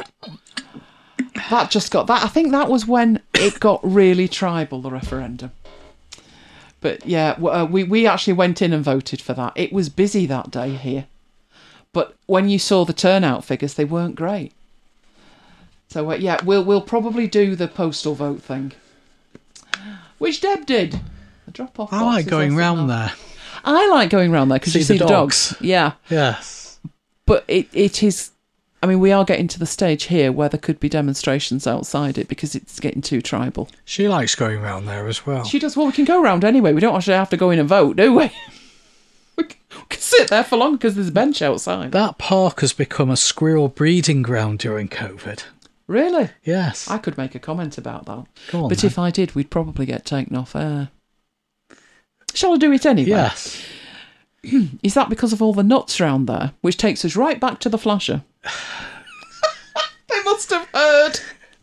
I think that was when it got really tribal, the referendum. But yeah, we actually went in and voted for that. It was busy that day here. But when you saw the turnout figures, they weren't great. So yeah, we'll probably do the postal vote thing, which Deb did. The drop-off. I like going round there. I like going round there because you see the dogs. Yeah. Yes. But it is. I mean, we are getting to the stage here where there could be demonstrations outside it because it's getting too tribal. She likes going round there as well. She does. Well, we can go round anyway. We don't actually have to go in and vote, do we? We can sit there for long because there's a bench outside. That park has become a squirrel breeding ground during COVID. Really? Yes. I could make a comment about that. Go on, but then. if I did, we'd probably get taken off air. Shall I do it anyway? Yes. Is that because of all the nuts round there? Which takes us right back to the flasher. They must have heard.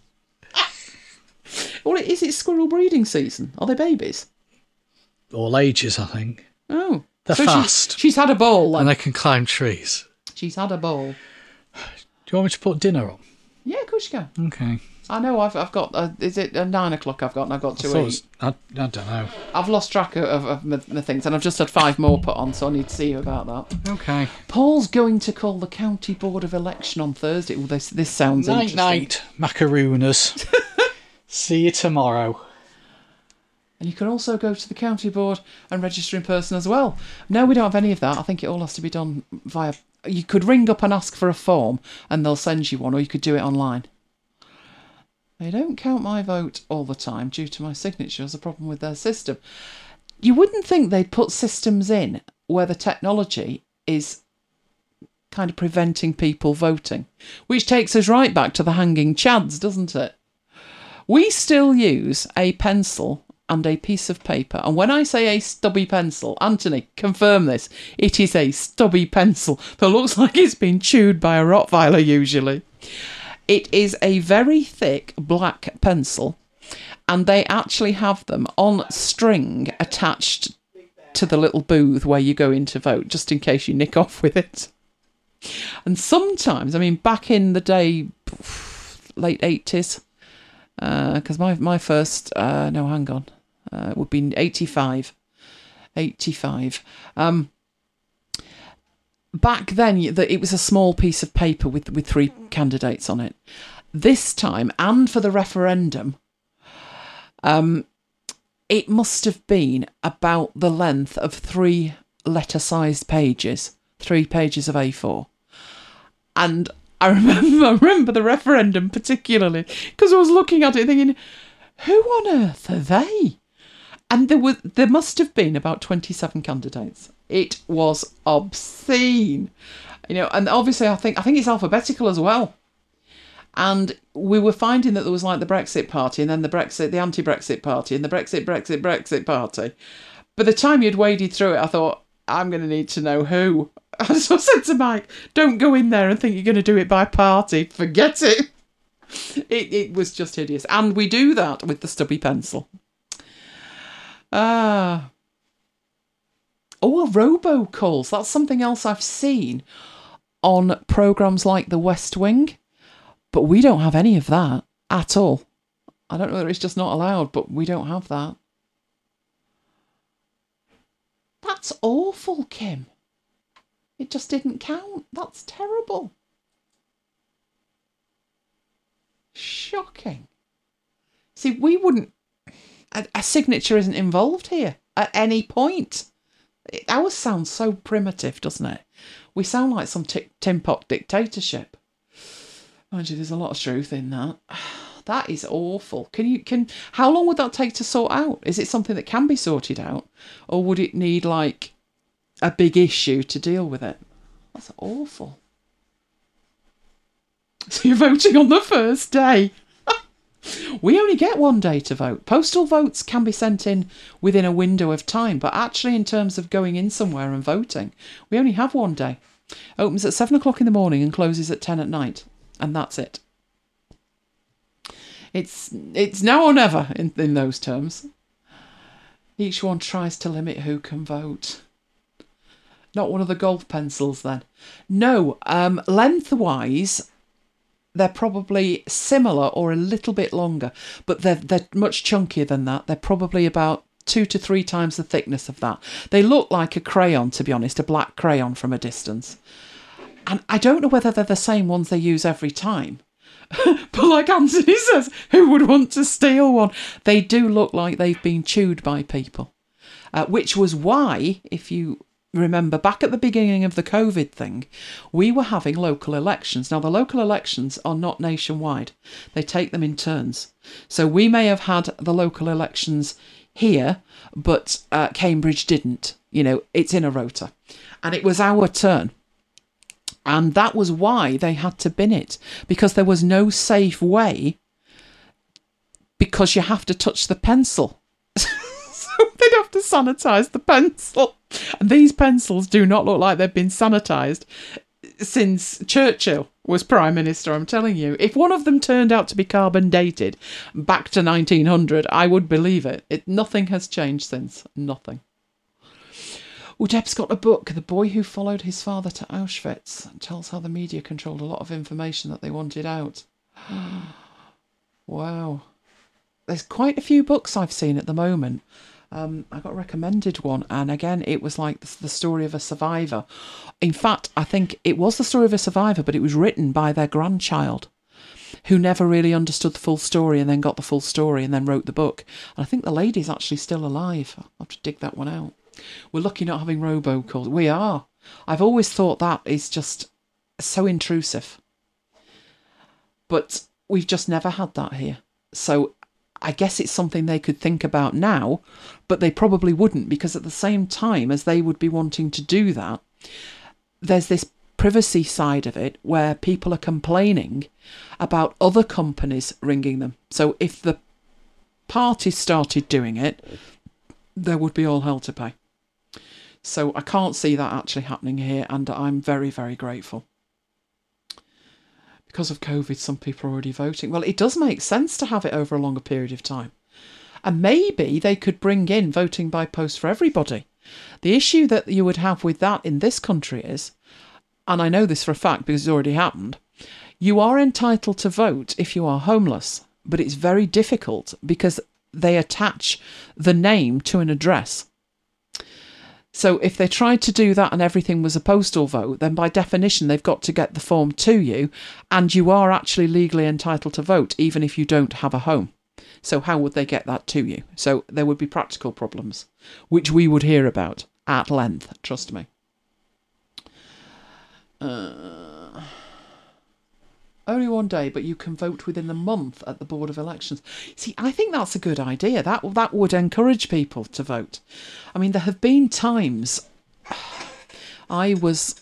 Well, is it squirrel breeding season? Are they babies? All ages, I think. Oh. They're fast. She's had a ball. Like, And they can climb trees. she's had a ball. Do you want me to put dinner on? Yeah, of course you can. Okay. I know I've got, is it 9 o'clock I've got and I've got to eat? I don't know. I've lost track of my things and I've just had 5 more put on, so I need to see you about that. Okay. Paul's going to call the County Board of Election on Thursday. Oh, this sounds Night, interesting. night, macarooners. See you tomorrow. And you can also go to the County Board and register in person as well. No, we don't have any of that. I think it all has to be done via... You could ring up and ask for a form and they'll send you one, or you could do it online. They don't count my vote all the time due to my signature as a problem with their system. You wouldn't think they'd put systems in where the technology is kind of preventing people voting, which takes us right back to the hanging chads, doesn't it? We still use a pencil and a piece of paper. And when I say a stubby pencil, Anthony, confirm this, it is a stubby pencil that looks like it's been chewed by a Rottweiler usually. It is a very thick black pencil, and they actually have them on string attached to the little booth where you go in to vote, just in case you nick off with it. And sometimes, I mean, back in the day, late 80s, because my first, no, hang on, it would be 85. Back then, it was a small piece of paper with 3 candidates on it. This time, and for the referendum, it must have been about the length of 3 letter-sized pages, 3 pages of A4. And I remember the referendum particularly, because I was looking at it thinking, who on earth are they? And there must have been about 27 candidates. It was obscene, and obviously I think it's alphabetical as well. And we were finding that there was like the Brexit party, and then the anti-Brexit party, and the Brexit party. By the time you'd waded through it, I thought, I'm going to need to know who. So I said to Mike, don't go in there and think you're going to do it by party. Forget it. It was just hideous. And we do that with the stubby pencil. Oh, robocalls. That's something else I've seen on programmes like The West Wing. But we don't have any of that at all. I don't know whether it's just not allowed, but we don't have that. That's awful, Kim. It just didn't count. That's terrible. Shocking. See, we wouldn't... A signature isn't involved here at any point. Ours sounds so primitive, doesn't it? We sound like some tin pot dictatorship. Mind you, there's a lot of truth in that. That is awful. How long would that take to sort out? Is it something that can be sorted out? Or would it need, like, a big issue to deal with it? That's awful. So you're voting on the first day. We only get 1 day to vote. Postal votes can be sent in within a window of time, but actually in terms of going in somewhere and voting, we only have 1 day. Opens at 7 o'clock in the morning and closes at 10 at night. And that's it. It's now or never in those terms. Each one tries to limit who can vote. Not one of the golf pencils then. No, lengthwise, they're probably similar or a little bit longer, but they're much chunkier than that. They're probably about 2 to 3 times the thickness of that. They look like a crayon, to be honest, a black crayon from a distance. And I don't know whether they're the same ones they use every time. But like Anthony says, who would want to steal one? They do look like they've been chewed by people. Which was why, if you remember back at the beginning of the COVID thing, we were having local elections. Now, the local elections are not nationwide. They take them in turns. So we may have had the local elections here, but Cambridge didn't. You know, it's in a rota. And it was our turn. And that was why they had to bin it, because there was no safe way, because you have to touch the pencil. So they'd have to sanitise the pencil. And these pencils do not look like they've been sanitised since Churchill was Prime Minister, I'm telling you. If one of them turned out to be carbon dated back to 1900, I would believe it. Nothing has changed since. Nothing. Oh, Deb's got a book, The Boy Who Followed His Father to Auschwitz. It tells how the media controlled a lot of information that they wanted out. Wow. There's quite a few books I've seen at the moment. I got recommended one, and again, it was like the story of a survivor. In fact, I think it was the story of a survivor, but it was written by their grandchild, who never really understood the full story and then got the full story and then wrote the book. And I think the lady's actually still alive. I'll have to dig that one out. We're lucky not having robocalls. We are. I've always thought that is just so intrusive. But we've just never had that here. So I guess it's something they could think about now, but they probably wouldn't, because at the same time as they would be wanting to do that, there's this privacy side of it where people are complaining about other companies ringing them. So if the party started doing it, there would be all hell to pay. So I can't see that actually happening here, and I'm very, very grateful. Because of COVID, some people are already voting. Well, it does make sense to have it over a longer period of time. And maybe they could bring in voting by post for everybody. The issue that you would have with that in this country is, and I know this for a fact because it's already happened, you are entitled to vote if you are homeless, but it's very difficult because they attach the name to an address. So if they tried to do that and everything was a postal vote, then by definition they've got to get the form to you, and you are actually legally entitled to vote even if you don't have a home. So how would they get that to you? So there would be practical problems, which we would hear about at length, trust me. Only one day, but you can vote within the month at the Board of Elections. See, I think that's a good idea. That would encourage people to vote. I mean, there have been times I was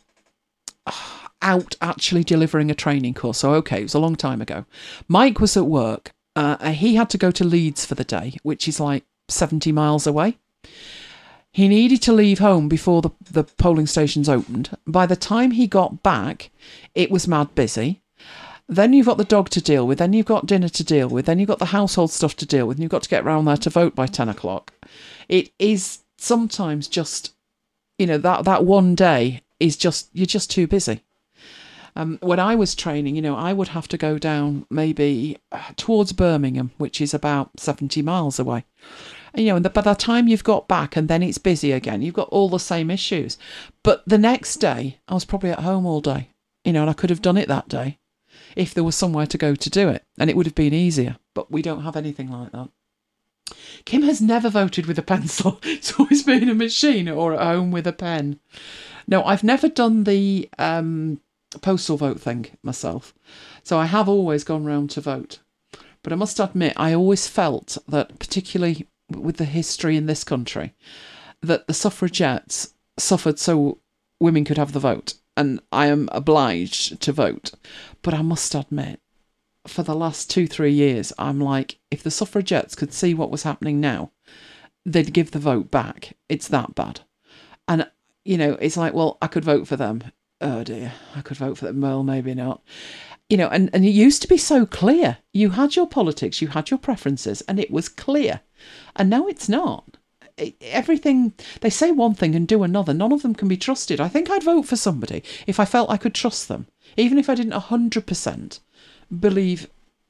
out actually delivering a training course. So, okay, it was a long time ago. Mike was at work. He had to go to Leeds for the day, which is like 70 miles away. He needed to leave home before the polling stations opened. By the time he got back, it was mad busy. Then you've got the dog to deal with, then you've got dinner to deal with, then you've got the household stuff to deal with, and you've got to get round there to vote by 10 o'clock. It is sometimes just, you know, that one day is just, you're just too busy. When I was training, you know, I would have to go down maybe towards Birmingham, which is about 70 miles away. And, you know, and by the time you've got back and then it's busy again, you've got all the same issues. But the next day, I was probably at home all day, you know, and I could have done it that day if there was somewhere to go to do it, and it would have been easier, but we don't have anything like that. Kim has never voted with a pencil. It's always been a machine or at home with a pen. No, I've never done the postal vote thing myself, so I have always gone round to vote. But I must admit, I always felt that, particularly with the history in this country, that the suffragettes suffered so women could have the vote. And I am obliged to vote. But I must admit, for the last 2-3 years, I'm like, if the suffragettes could see what was happening now, they'd give the vote back. It's that bad. And, you know, it's like, well, I could vote for them. Oh dear, I could vote for them. Well, maybe not. You know, and it used to be so clear. You had your politics, you had your preferences, and it was clear. And now it's not. Everything, they say one thing and do another. None of them can be trusted. I think I'd vote for somebody if I felt I could trust them, even if I didn't 100% believe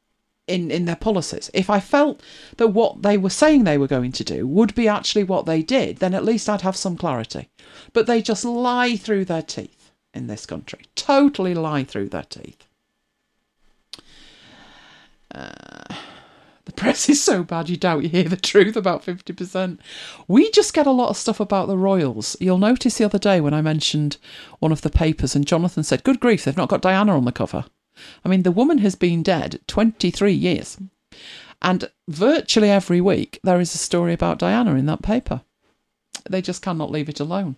in their policies. If I felt that what they were saying they were going to do would be actually what they did, then at least I'd have some clarity. But they just lie through their teeth in this country. Totally lie through their teeth. The press is so bad you doubt you hear the truth about 50%. We just get a lot of stuff about the royals. You'll notice the other day when I mentioned one of the papers and Jonathan said, good grief, they've not got Diana on the cover. I mean, the woman has been dead 23 years. And virtually every week there is a story about Diana in that paper. They just cannot leave it alone.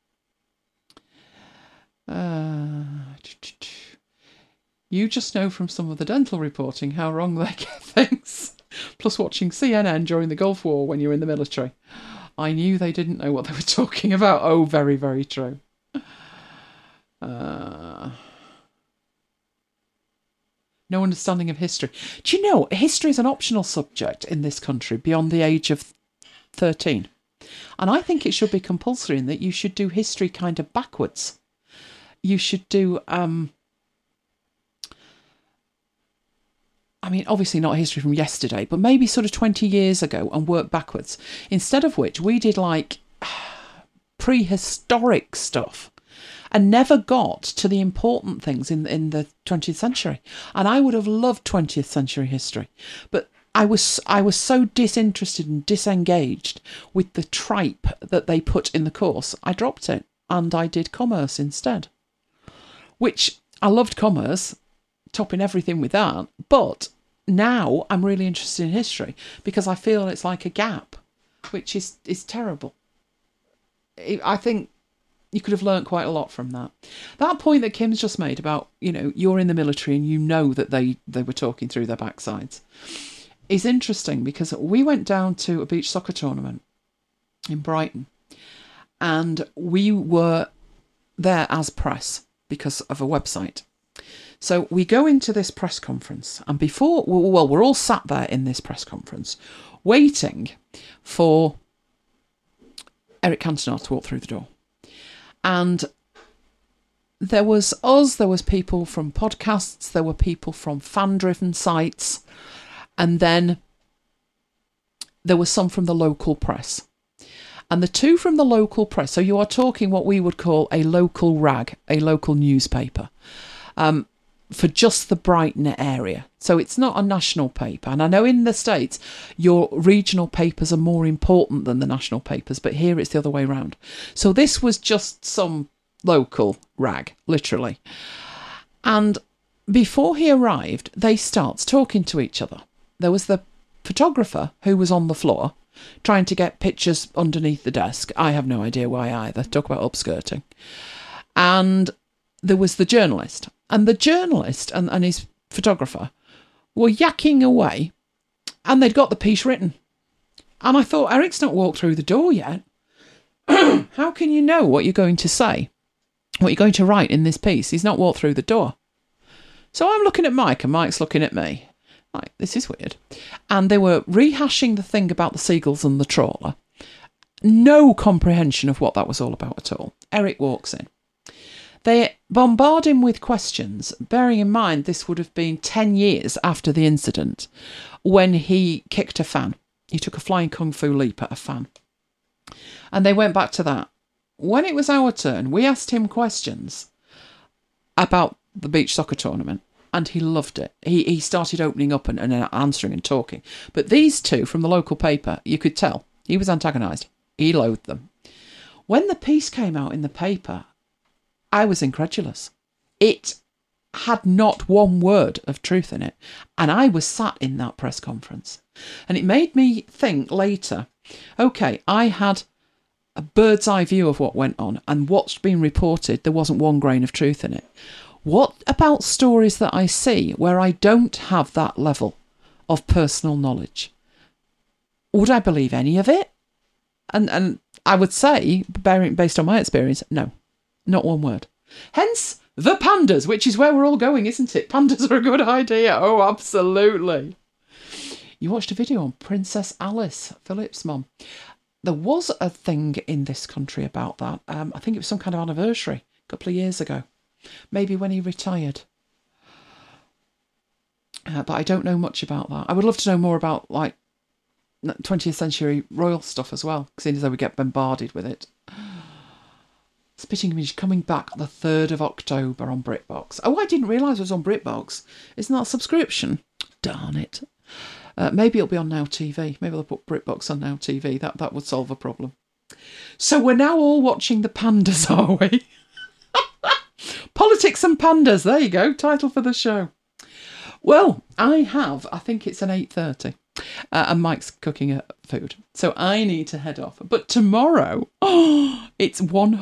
You just know from some of the dental reporting how wrong they get things. Plus watching CNN during the Gulf War when you're in the military. I knew they didn't know what they were talking about. Oh, very, very true. No understanding of history. Do you know, history is an optional subject in this country beyond the age of 13. And I think it should be compulsory in that you should do history kind of backwards. You should do... I mean, obviously not history from yesterday, but maybe sort of 20 years ago and work backwards. Instead of which, we did like prehistoric stuff and never got to the important things in the 20th century. And I would have loved 20th century history. But I was so disinterested and disengaged with the tripe that they put in the course, I dropped it and I did commerce instead. Which, I loved commerce, topping everything with that, but now I'm really interested in history because I feel it's like a gap, which is terrible. I think you could have learnt quite a lot from that. That point that Kim's just made about, you know, you're in the military and you know that they were talking through their backsides is interesting because we went down to a beach soccer tournament in Brighton and we were there as press because of a website. So we go into this press conference and before, well, we're all sat there in this press conference waiting for Eric Cantona to walk through the door. And there was us, there was people from podcasts, there were people from fan-driven sites, and then there was some from the local press. And the two from the local press, so you are talking what we would call a local rag, a local newspaper, for just the Brighton area. So it's not a national paper. And I know in the States, your regional papers are more important than the national papers, but here it's the other way around. So this was just some local rag, literally. And before he arrived, they start talking to each other. There was the photographer who was on the floor trying to get pictures underneath the desk. I have no idea why either. Talk about upskirting. And there was the journalist. And the journalist and his photographer were yakking away and they'd got the piece written. And I thought, Eric's not walked through the door yet. How can you know what you're going to say? What you're going to write in this piece? He's not walked through the door. So I'm looking at Mike and Mike's looking at me. Like, this is weird. And they were rehashing the thing about the seagulls and the trawler. No comprehension of what that was all about at all. Eric walks in. They bombard him with questions, bearing in mind this would have been 10 years after the incident when he kicked a fan. He took a flying kung fu leap at a fan. And they went back to that. When it was our turn, we asked him questions about the beach soccer tournament and he loved it. He started opening up and answering and talking. But these two from the local paper, you could tell, he was antagonised. He loathed them. When the piece came out in the paper, I was incredulous. It had not one word of truth in it. And I was sat in that press conference. And it made me think later, okay, I had a bird's eye view of what went on and what's been reported, there wasn't one grain of truth in it. What about stories that I see where I don't have that level of personal knowledge? Would I believe any of it? And I would say, based on my experience, no. Not one word. Hence, the pandas, which is where we're all going, isn't it? Pandas are a good idea. Oh, absolutely. You watched a video on Princess Alice, Philip's mum. There was a thing in this country about that. I think it was some kind of anniversary a couple of years ago. Maybe when he retired. But I don't know much about that. I would love to know more about, like, 20th century royal stuff as well, seeing as though we get bombarded with it. Spitting Image coming back the 3rd of October on BritBox. Oh, I didn't realise it was on BritBox. Isn't that a subscription? Darn it. Maybe it'll be on Now TV. Maybe they'll put BritBox on Now TV. That would solve a problem. So we're now all watching the pandas, are we? Politics and Pandas. There you go. Title for the show. Well, I think it's an 8:30. And Mike's cooking food. So I need to head off. But tomorrow, it's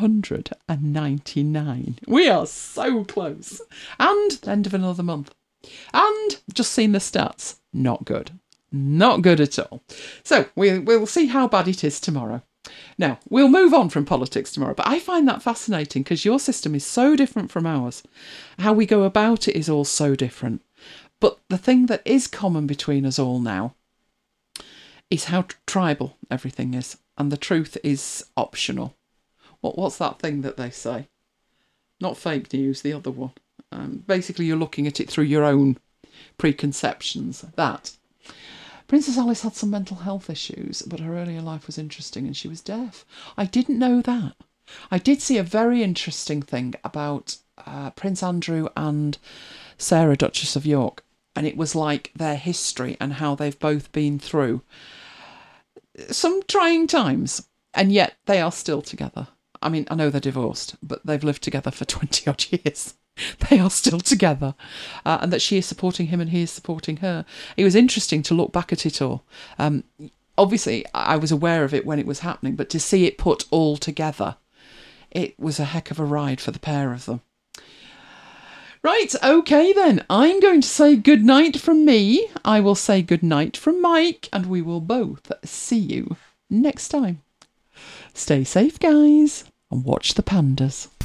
199. We are so close. And the end of another month. And just seen the stats. Not good. Not good at all. So we'll see how bad it is tomorrow. Now, we'll move on from politics tomorrow. But I find that fascinating because your system is so different from ours. How we go about it is all so different. But the thing that is common between us all now is how tribal everything is, and the truth is optional. What's that thing that they say? Not fake news, the other one. Basically, you're looking at it through your own preconceptions. That. Princess Alice had some mental health issues, but her earlier life was interesting and she was deaf. I didn't know that. I did see a very interesting thing about Prince Andrew and Sarah, Duchess of York, and it was like their history and how they've both been through some trying times, and yet they are still together. I mean, I know they're divorced, but they've lived together for 20 odd years. They are still together, and that she is supporting him and he is supporting her. It was interesting to look back at it all. Obviously, I was aware of it when it was happening, but to see it put all together, it was a heck of a ride for the pair of them. Right, okay then. I'm going to say good night from me. I will say good night from Mike, and we will both see you next time. Stay safe, guys, and watch the pandas.